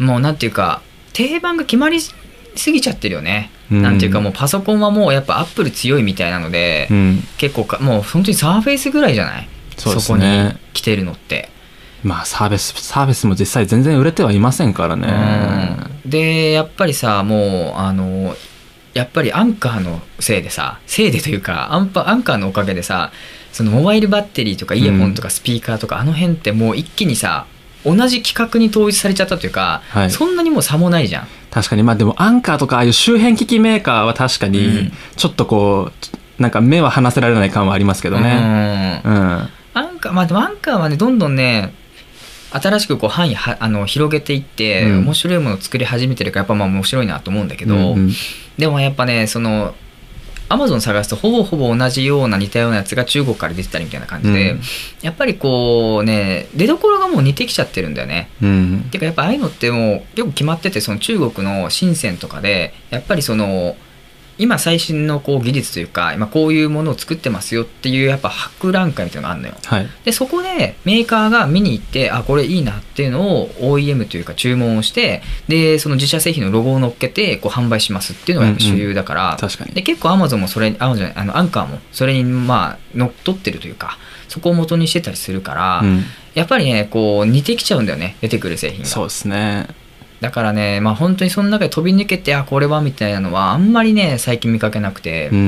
もうなんていうか定番が決まりすぎちゃってるよね、うん、なんていうかもうパソコンはもうやっぱアップル強いみたいなので、うん、結構かもう本当にサーフェイスぐらいじゃない。そうですね、そこに来てるのって。 まあサービスサービスも実際全然売れてはいませんからね、 うん、でやっぱりさもうあのやっぱりアンカーのせいでさせいでというかアンパアンカーのおかげでさそのモバイルバッテリーとかイヤホンとかスピーカーとか、うん、あの辺ってもう一気にさ同じ規格に統一されちゃったというか、はい、そんなにもう差もないじゃん。 確かに。まあでもアンカーとかああいう周辺機器メーカーは確かにちょっとこうなんか目は離せられない感はありますけどね、うんうん、 アンカーまあでもアンカーはねどんどんね新しくこう範囲はあの広げていって、うん、面白いものを作り始めてるからやっぱまあ面白いなと思うんだけど、うんうん、でもやっぱねそのアマゾン探すとほぼほぼ同じような似たようなやつが中国から出てたりみたいな感じで、うん、やっぱりこうね出どころがもう似てきちゃってるんだよね、うん、てかやっぱああいうのってもうよく決まっててその中国の深センとかでやっぱりその今最新のこう技術というか今こういうものを作ってますよっていうやっぱ博覧会みたいなのがあるのよ、はい、でそこでメーカーが見に行ってあこれいいなっていうのを オーイーエム というか注文をしてでその自社製品のロゴを乗っけてこう販売しますっていうのがやっぱ主流だから、うんうん、確かにで結構 Amazon もそれ Amazon あのアンカーもそれにまあ乗っ取ってるというかそこを元にしてたりするから、うん、やっぱりねこう似てきちゃうんだよね出てくる製品が。 そうですね。 だからね、まあ、本当にその中で飛び抜けてあこれはみたいなのはあんまりね最近見かけなくて、うん、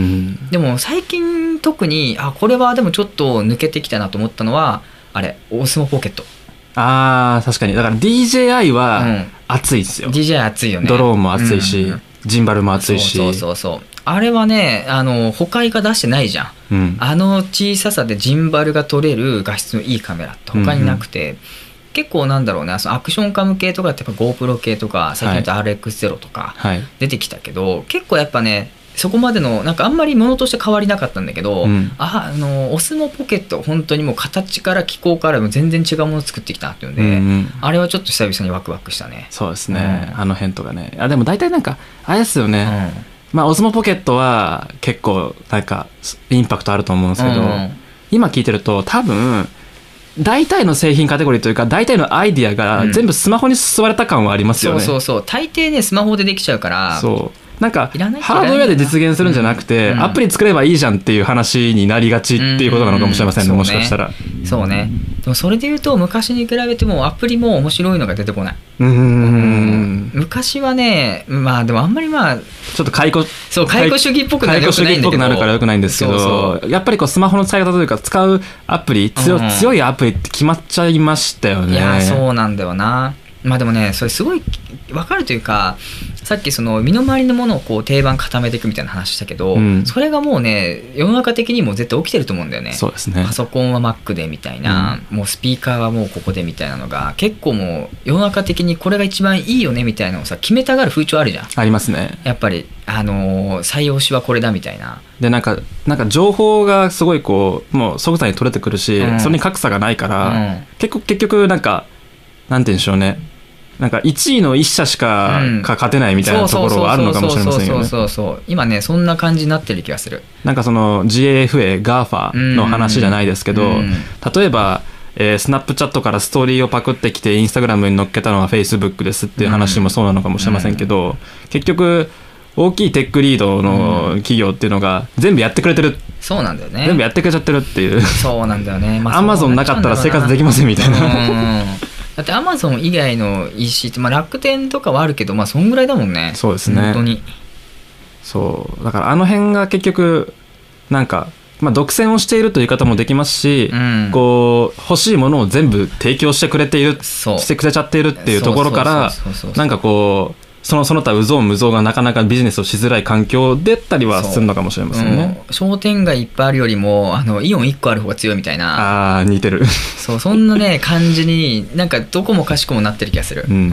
でも最近特にあこれはでもちょっと抜けてきたなと思ったのはあれオスモポケット。 あー確かに。だから ディージェーアイ は熱いですよ、うん、 ディージェーアイ 熱いよね。 ドローンも熱いし、うん、ジンバルも熱いし。 そうそうそうそうあれはねあの他が出してないじゃん、うん、あの小ささでジンバルが撮れる画質のいいカメラって他になくて、うんうん結構なんだろうねそのアクションカム系とかってやっぱ GoPro 系とか最近だと アールエックスゼロ とか出てきたけど、はいはい、結構やっぱねそこまでのなんかあんまりものとして変わりなかったんだけど、うん、ああのオスモポケット本当にもう形から機構からも全然違うものを作ってきたっていうので、うんうん、あれはちょっと久々にワクワクしたね。 そうですね、うん、あの辺とかね。あでも大体なんかあれですよね、うんまあ、オスモポケットは結構なんかインパクトあると思うんですけど、うん、今聞いてると多分大体の製品カテゴリーというか大体のアイディアが全部スマホに吸われた感はありますよね、うん、そうそうそう大抵ねスマホでできちゃうからそうなんかハードウェアで実現するんじゃなくて、うんうん、アプリ作ればいいじゃんっていう話になりがちっていうことなのかもしれませんね、うんうん、もしかしたらそうねでもそれでいうと昔に比べてもアプリも面白いのが出てこない。 うんうん昔はねまあでもあんまりまあちょっと解雇そう解雇主義っぽくなるからよくないんですけどそうそうやっぱりこうスマホの使い方というか使うアプリ 強,、うん、強いアプリって決まっちゃいましたよね。 いやそうなんだよな。まあでもねそれすごい分かるというかさっきその身の回りのものをこう定番固めていくみたいな話したけど、うん、それがもうね世の中的にも絶対起きてると思うんだよね。 そうですね。 パソコンは Mac でみたいな、うん、もうスピーカーはもうここでみたいなのが結構もう世の中的にこれが一番いいよねみたいなのをさ決めたがる風潮あるじゃん。 ありますね。 やっぱりあのー、採用しはこれだみたいなでなんかなんか情報がすごいこうもう即座に取れてくるし、うん、それに格差がないから、うん、結構結局なんかなんて言うんでしょうねなんかいちいのいっ社しか勝てないみたいなところはあるのかもしれませんよね。 そうそうそうそう今ねそんな感じになってる気がする。 なんかその ジェーエフエー ガーファ の話じゃないですけど、うん、例えば、えー、スナップチャットからストーリーをパクってきてインスタグラムに載っけたのは Facebook ですっていう話もそうなのかもしれませんけど、うん、結局大きいテックリードの企業っていうのが全部やってくれてる、 そうなんだよね全部やってくれちゃってるっていうそうなんだよね、 まあ、Amazon なかったら生活できませんみたいなうんだってアマゾン以外の イーシー って、まあ、楽天とかはあるけどまあそんぐらいだもんね。 そうですね本当にそうだからあの辺が結局なんか、まあ、独占をしているという言い方もできますし、うん、こう欲しいものを全部提供してくれているしてくれちゃっているっていうところからなんかこうそのその他うぞうむぞうがなかなかビジネスをしづらい環境でったりはするのかもしれませんね、 うん、商店街いっぱいあるよりもあのイオンいっこある方が強いみたいなあー似てるそうそんなね感じになんかどこもかしこもなってる気がする、うんうん、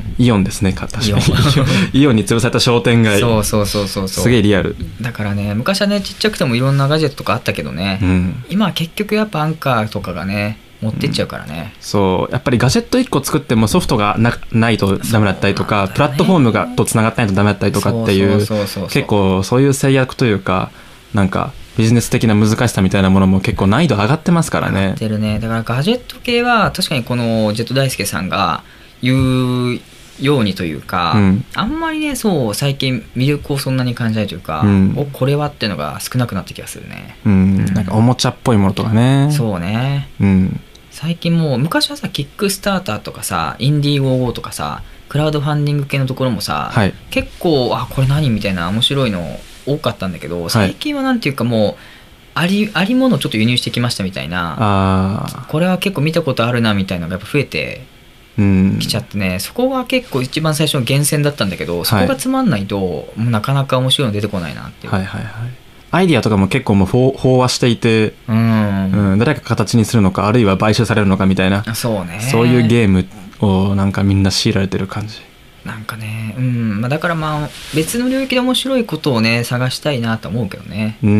イオンですね確かにイオンに潰された商店街そうそうそうそうそうすげえリアルだからね昔はねちっちゃくてもいろんなガジェットとかあったけどね、うん、今は結局やっぱアンカーとかがね持ってっちゃうからね、 うん、そうやっぱりガジェットいっこ作ってもソフトが な, ないとダメだったりとか、ね、プラットフォームがとつながってないとダメだったりとかっていう結構そういう制約というかなんかビジネス的な難しさみたいなものも結構難易度上がってますからね。上がってるね。だからガジェット系は確かにこのジェット大輔さんが言うようにというか、うん、あんまりねそう最近魅力をそんなに感じないというか、うん、おこれはっていうのが少なくなってきがするね、 うんうん、なんかおもちゃっぽいものとかね。 そうね、うん、最近もう昔はさキックスターターとかさインディーゴーゴーとかさクラウドファンディング系のところもさ、はい、結構あこれ何みたいな面白いの多かったんだけど、最近はなんていうかもうあり、ありものをちょっと輸入してきましたみたいな、あこれは結構見たことあるなみたいなのがやっぱ増えてきちゃってね、うん、そこが結構一番最初の厳選だったんだけど、そこがつまんないと、はい、もうなかなか面白いの出てこないなっていう、はいはいはい、 アイディアとかも結構もう飽和していて、うんうん、誰か形にするのかあるいは買収されるのかみたいな、 そうね、 そういうゲームをなんかみんな強いられてる感じなんかね、うんまあ、だからまあ別の領域で面白いことをね探したいなと思うけどね。うん、うん、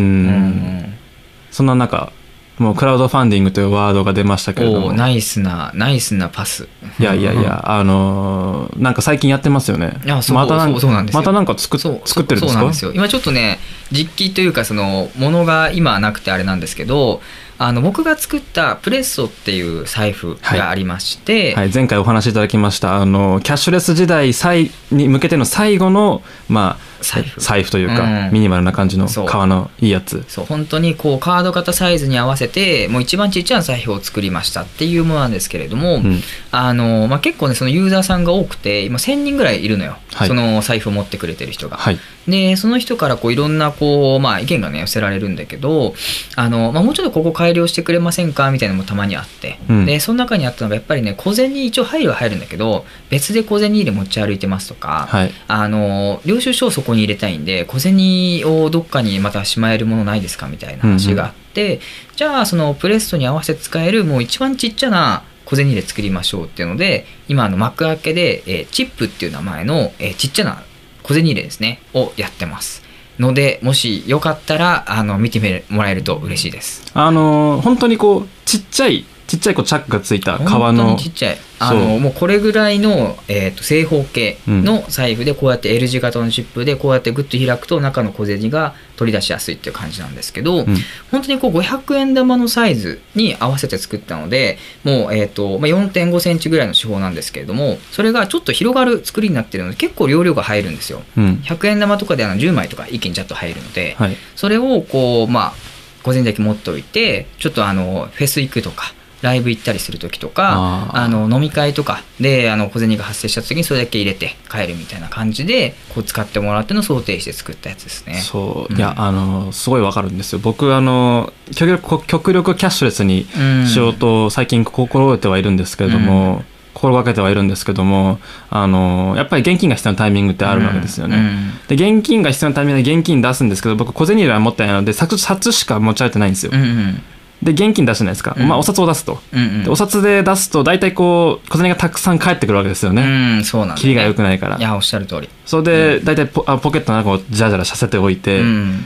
そんな中もうクラウドファンディングというワードが出ましたけれども、 ナイスなナイスなパス。 いやいやいや、あのー、なんか最近やってますよね。 いやそうまたなんそうそうなんですよ。 またなんか作っそう作ってるんですか？ そうなんですよ。今ちょっとね実機というかそのものが今はなくてあれなんですけど、あの僕が作ったプレッソっていう財布がありまして、 はいはい、前回お話しいただきましたあのキャッシュレス時代に向けての最後の、まあ、財布、財布というか、うん、ミニマルな感じの革のいいやつ。 そう本当にこうカード型サイズに合わせてもう一番ちっちゃな財布を作りましたっていうものなんですけれども、うん、あのまあ、結構ねそのユーザーさんが多くて今せんにんぐらいいるのよ、はい、その財布を持ってくれてる人が、はい、でその人からこういろんなこう、まあ、意見がね寄せられるんだけど、あの、まあ、もうちょっとここ改良してくれませんかみたいなのもたまにあって、うん、でその中にあったのがやっぱりね小銭一応入るは入るんだけど別で小銭入れ持ち歩いてますとか、はい、あの領収書をそこに入れたいんで小銭をどっかにまたしまえるものないですかみたいな話があって、うんうん、じゃあそのプレストに合わせて使えるもう一番ちっちゃな小銭入れ作りましょうっていうので今あの幕開けで、えー、チップっていう名前の、えー、ちっちゃな小銭入れですねをやってますので、もしよかったらあの見てもらえると嬉しいです。 あの本当にこうちっちゃいちっちゃいこうチャックがついた革の本当にちっちゃいあのもうこれぐらいの、えー、と正方形の財布でこうやって L 字型のチップでこうやってグッと開くと中の小銭が取り出しやすいっていう感じなんですけど、うん、本当にこうごひゃくえん玉のサイズに合わせて作ったのでもう、えーとまあ、よんてんごセンチぐらいの四方なんですけれどもそれがちょっと広がる作りになってるので結構容量が入るんですよ、うん、ひゃくえん玉とかであのじゅうまいとか一気にジャッと入るので、はい、それをこうまあ小銭だけ持っておいてちょっとあのフェス行くとかライブ行ったりするときとか あ, あの飲み会とかであの小銭が発生したときにそれだけ入れて帰るみたいな感じでこう使ってもらうっていうのを想定して作ったやつですね。 そう、うん、いやあのすごいわかるんですよ。僕あの極力、極力キャッシュレスにしようと最近心がけてはいるんですけれども、うん、心がけてはいるんですけどもあのやっぱり現金が必要なタイミングってあるわけですよね、うんうん、で現金が必要なタイミングで現金出すんですけど僕小銭入れは持ってないので札, 札しか持ち歩いてないんですよ、うんうんで現金出してないですか、うんまあ、お札を出すと、うんうん、でお札で出すと大体こう小銭がたくさん返ってくるわけですよね、うんそうなんだね、キリが良くないから。 いやおっしゃる通り。 それで大体 ポ, あポケットの中をジャジャラさせておいて、うん、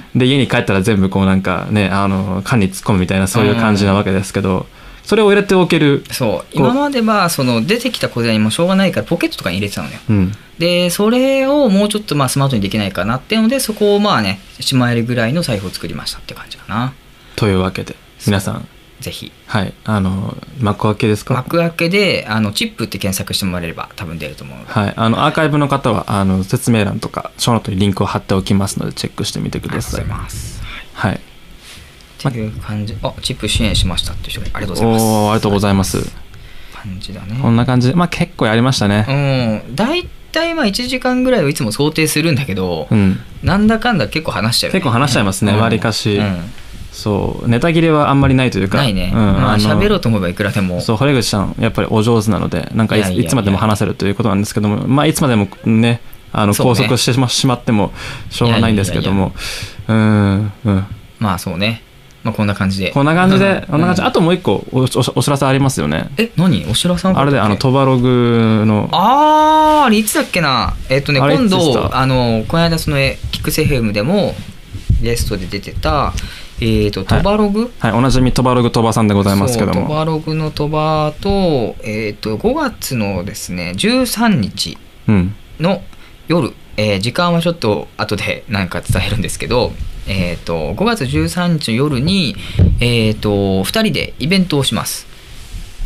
で家に帰ったら全部こうなんかねあの缶に突っ込むみたいなそういう感じなわけですけど、うん、それを入れておける。 そう今まではその出てきた小銭もしょうがないからポケットとかに入れてたのよ、うん、でそれをもうちょっとまあスマートにできないかなっていうのでそこをまあねしまえるぐらいの財布を作りましたって感じかな。 というわけで皆さんぜひ、 はい、あの幕開けですか？ 幕開けであのチップって検索してもらえれば多分出ると思うので、 はい、あのアーカイブの方はあの説明欄とかショーノートにリンクを貼っておきますのでチェックしてみてください。ありがとうございます。はい、 っていう感じ。あチップ支援しましたっていう人がありがとうございます。 おありがとうございます。 感じだね。 こんな感じで、まあ、結構やりましたね。 うんだいたいまあいちじかんぐらいはいつも想定するんだけど、うん、なんだかんだ結構話しちゃう、ね、 結構話しちゃいますね、わり、うん、かし、うんそうネタ切れはあんまりないというかないね、うん、まあ喋ろうと思えばいくらでもそう堀口さんやっぱりお上手なのでなんか い, い, やいやいやいつまでも話せるということなんですけども、まあ、いつまでもねあの拘束してしまってもしょうがないんですけどもうんうんまあそうねまあこんな感じでこんな感じで、うん、こんな感じ、うん、あともう一個 お, お, お知らせありますよね。 え何お知らせあれであのトバログのあーあれいつだっけなえっとね今度あのこの間そのキックセフエムでもゲストで出てたえー、とトバログ、 はいはい、おなじみトバログトバさんでございますけどもトバログのトバと、えー、とごがつのですねじゅうさんにちの夜、うんえー、時間はちょっと後で何か伝えるんですけど、えー、とごがつじゅうさんにちの夜に、えー、とふたりでイベントをします。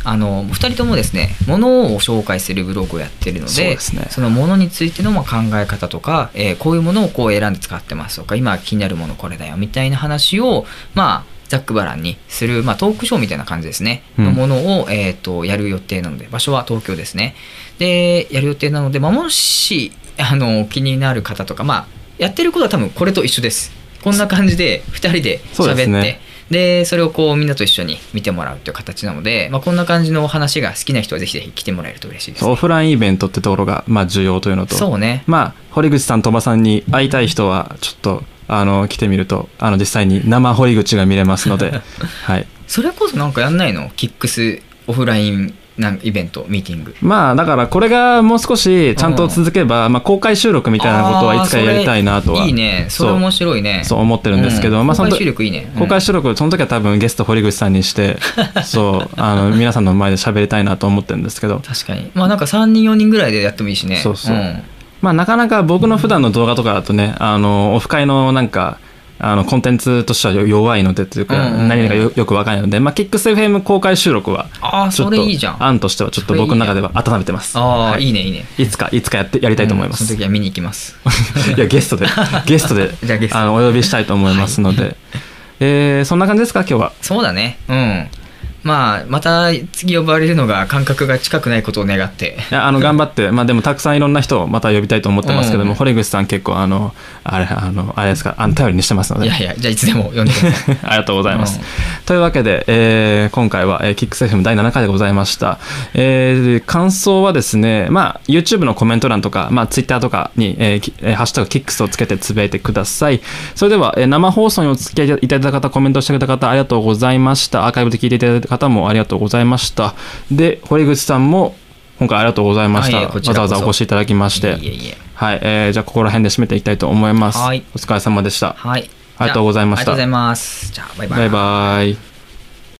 あのふたりともですねものを紹介するブログをやってるので、 そうですね、そのものについてのまあ考え方とか、えー、こういうものをこう選んで使ってますとか、今気になるものこれだよみたいな話をまあざっくばらんにする、まあ、トークショーみたいな感じですね、うん、のものを、えー、とやる予定なので、場所は東京ですね。でやる予定なので、まあ、もしあの気になる方とか、まあ、やってることは多分これと一緒です。こんな感じでふたりで喋って、ね、でそれをこうみんなと一緒に見てもらうという形なので、まあ、こんな感じのお話が好きな人はぜひぜひ来てもらえると嬉しいです、ね、 オフラインイベントってところがまあ重要というのと、 そうね、 まあ、堀口さん鳥羽さんに会いたい人はちょっとあの来てみると、あの実際に生堀口が見れますので、はい、 それこそなんかやんないの？キックスオフラインなんイベントミーティング。 まあだからこれがもう少しちゃんと続けば、うん、まあ、公開収録みたいなことはいつかやりたいなとは。 いいね、それ面白いね。 そう思ってるんですけど、 うん、 まあ、 公開収録いいね、 公開収録その時は多分ゲスト堀口さんにしてそうあの皆さんの前で喋りたいなと思ってるんですけど、 確かにまあなんかさんにんよにんぐらいでやってもいいしね。 そうそう、うん、まあなかなか僕の普段の動画とかだとね、あのオフ会のなんかあのコンテンツとしては弱いのでというか、うんうんうん、何が よ, よく分からないので、まあ、キックスエフエム 公開収録はちょっと案としてはちょっと僕の中では温めてます。 ああ、はい、いいねいいね。 いつかいつかやってやりたいと思います、 うん、その時は見に行きますいやゲストでゲストでじゃあゲストあのお呼びしたいと思いますので、はい、えー、そんな感じですか今日は。 そうだね、うん。まあ、また次呼ばれるのが感覚が近くないことを願って、 いやあの頑張って、まあ、でもたくさんいろんな人をまた呼びたいと思ってますけども、うん、堀口さん結構あのあれあのあれですか、あの頼りにしてますので、 いやいや、じゃあいつでも呼んでくださいありがとうございます、 うん、 というわけで、えー、今回は、えー、キックスエフエム だいななかいでございました、えー、感想はですね、まあ、YouTube のコメント欄とか、まあ、Twitter とかに、えー、ハッシュタグキックスをつけてつぶやいてください。それでは、えー、生放送にお付き合いいただいた方、コメントしてくれた方ありがとうございました。アーカイブで聞いていただいた方もありがとうございました。で、堀口さんも今回ありがとうございました。わざわざお越しいただきまして、いえいえ、はい、えー、じゃあここら辺で締めていきたいと思います。はい、お疲れ様でした。 はい、 ありがとうございました。 ありがとうございます。じゃあバイバイ。 バイバイ。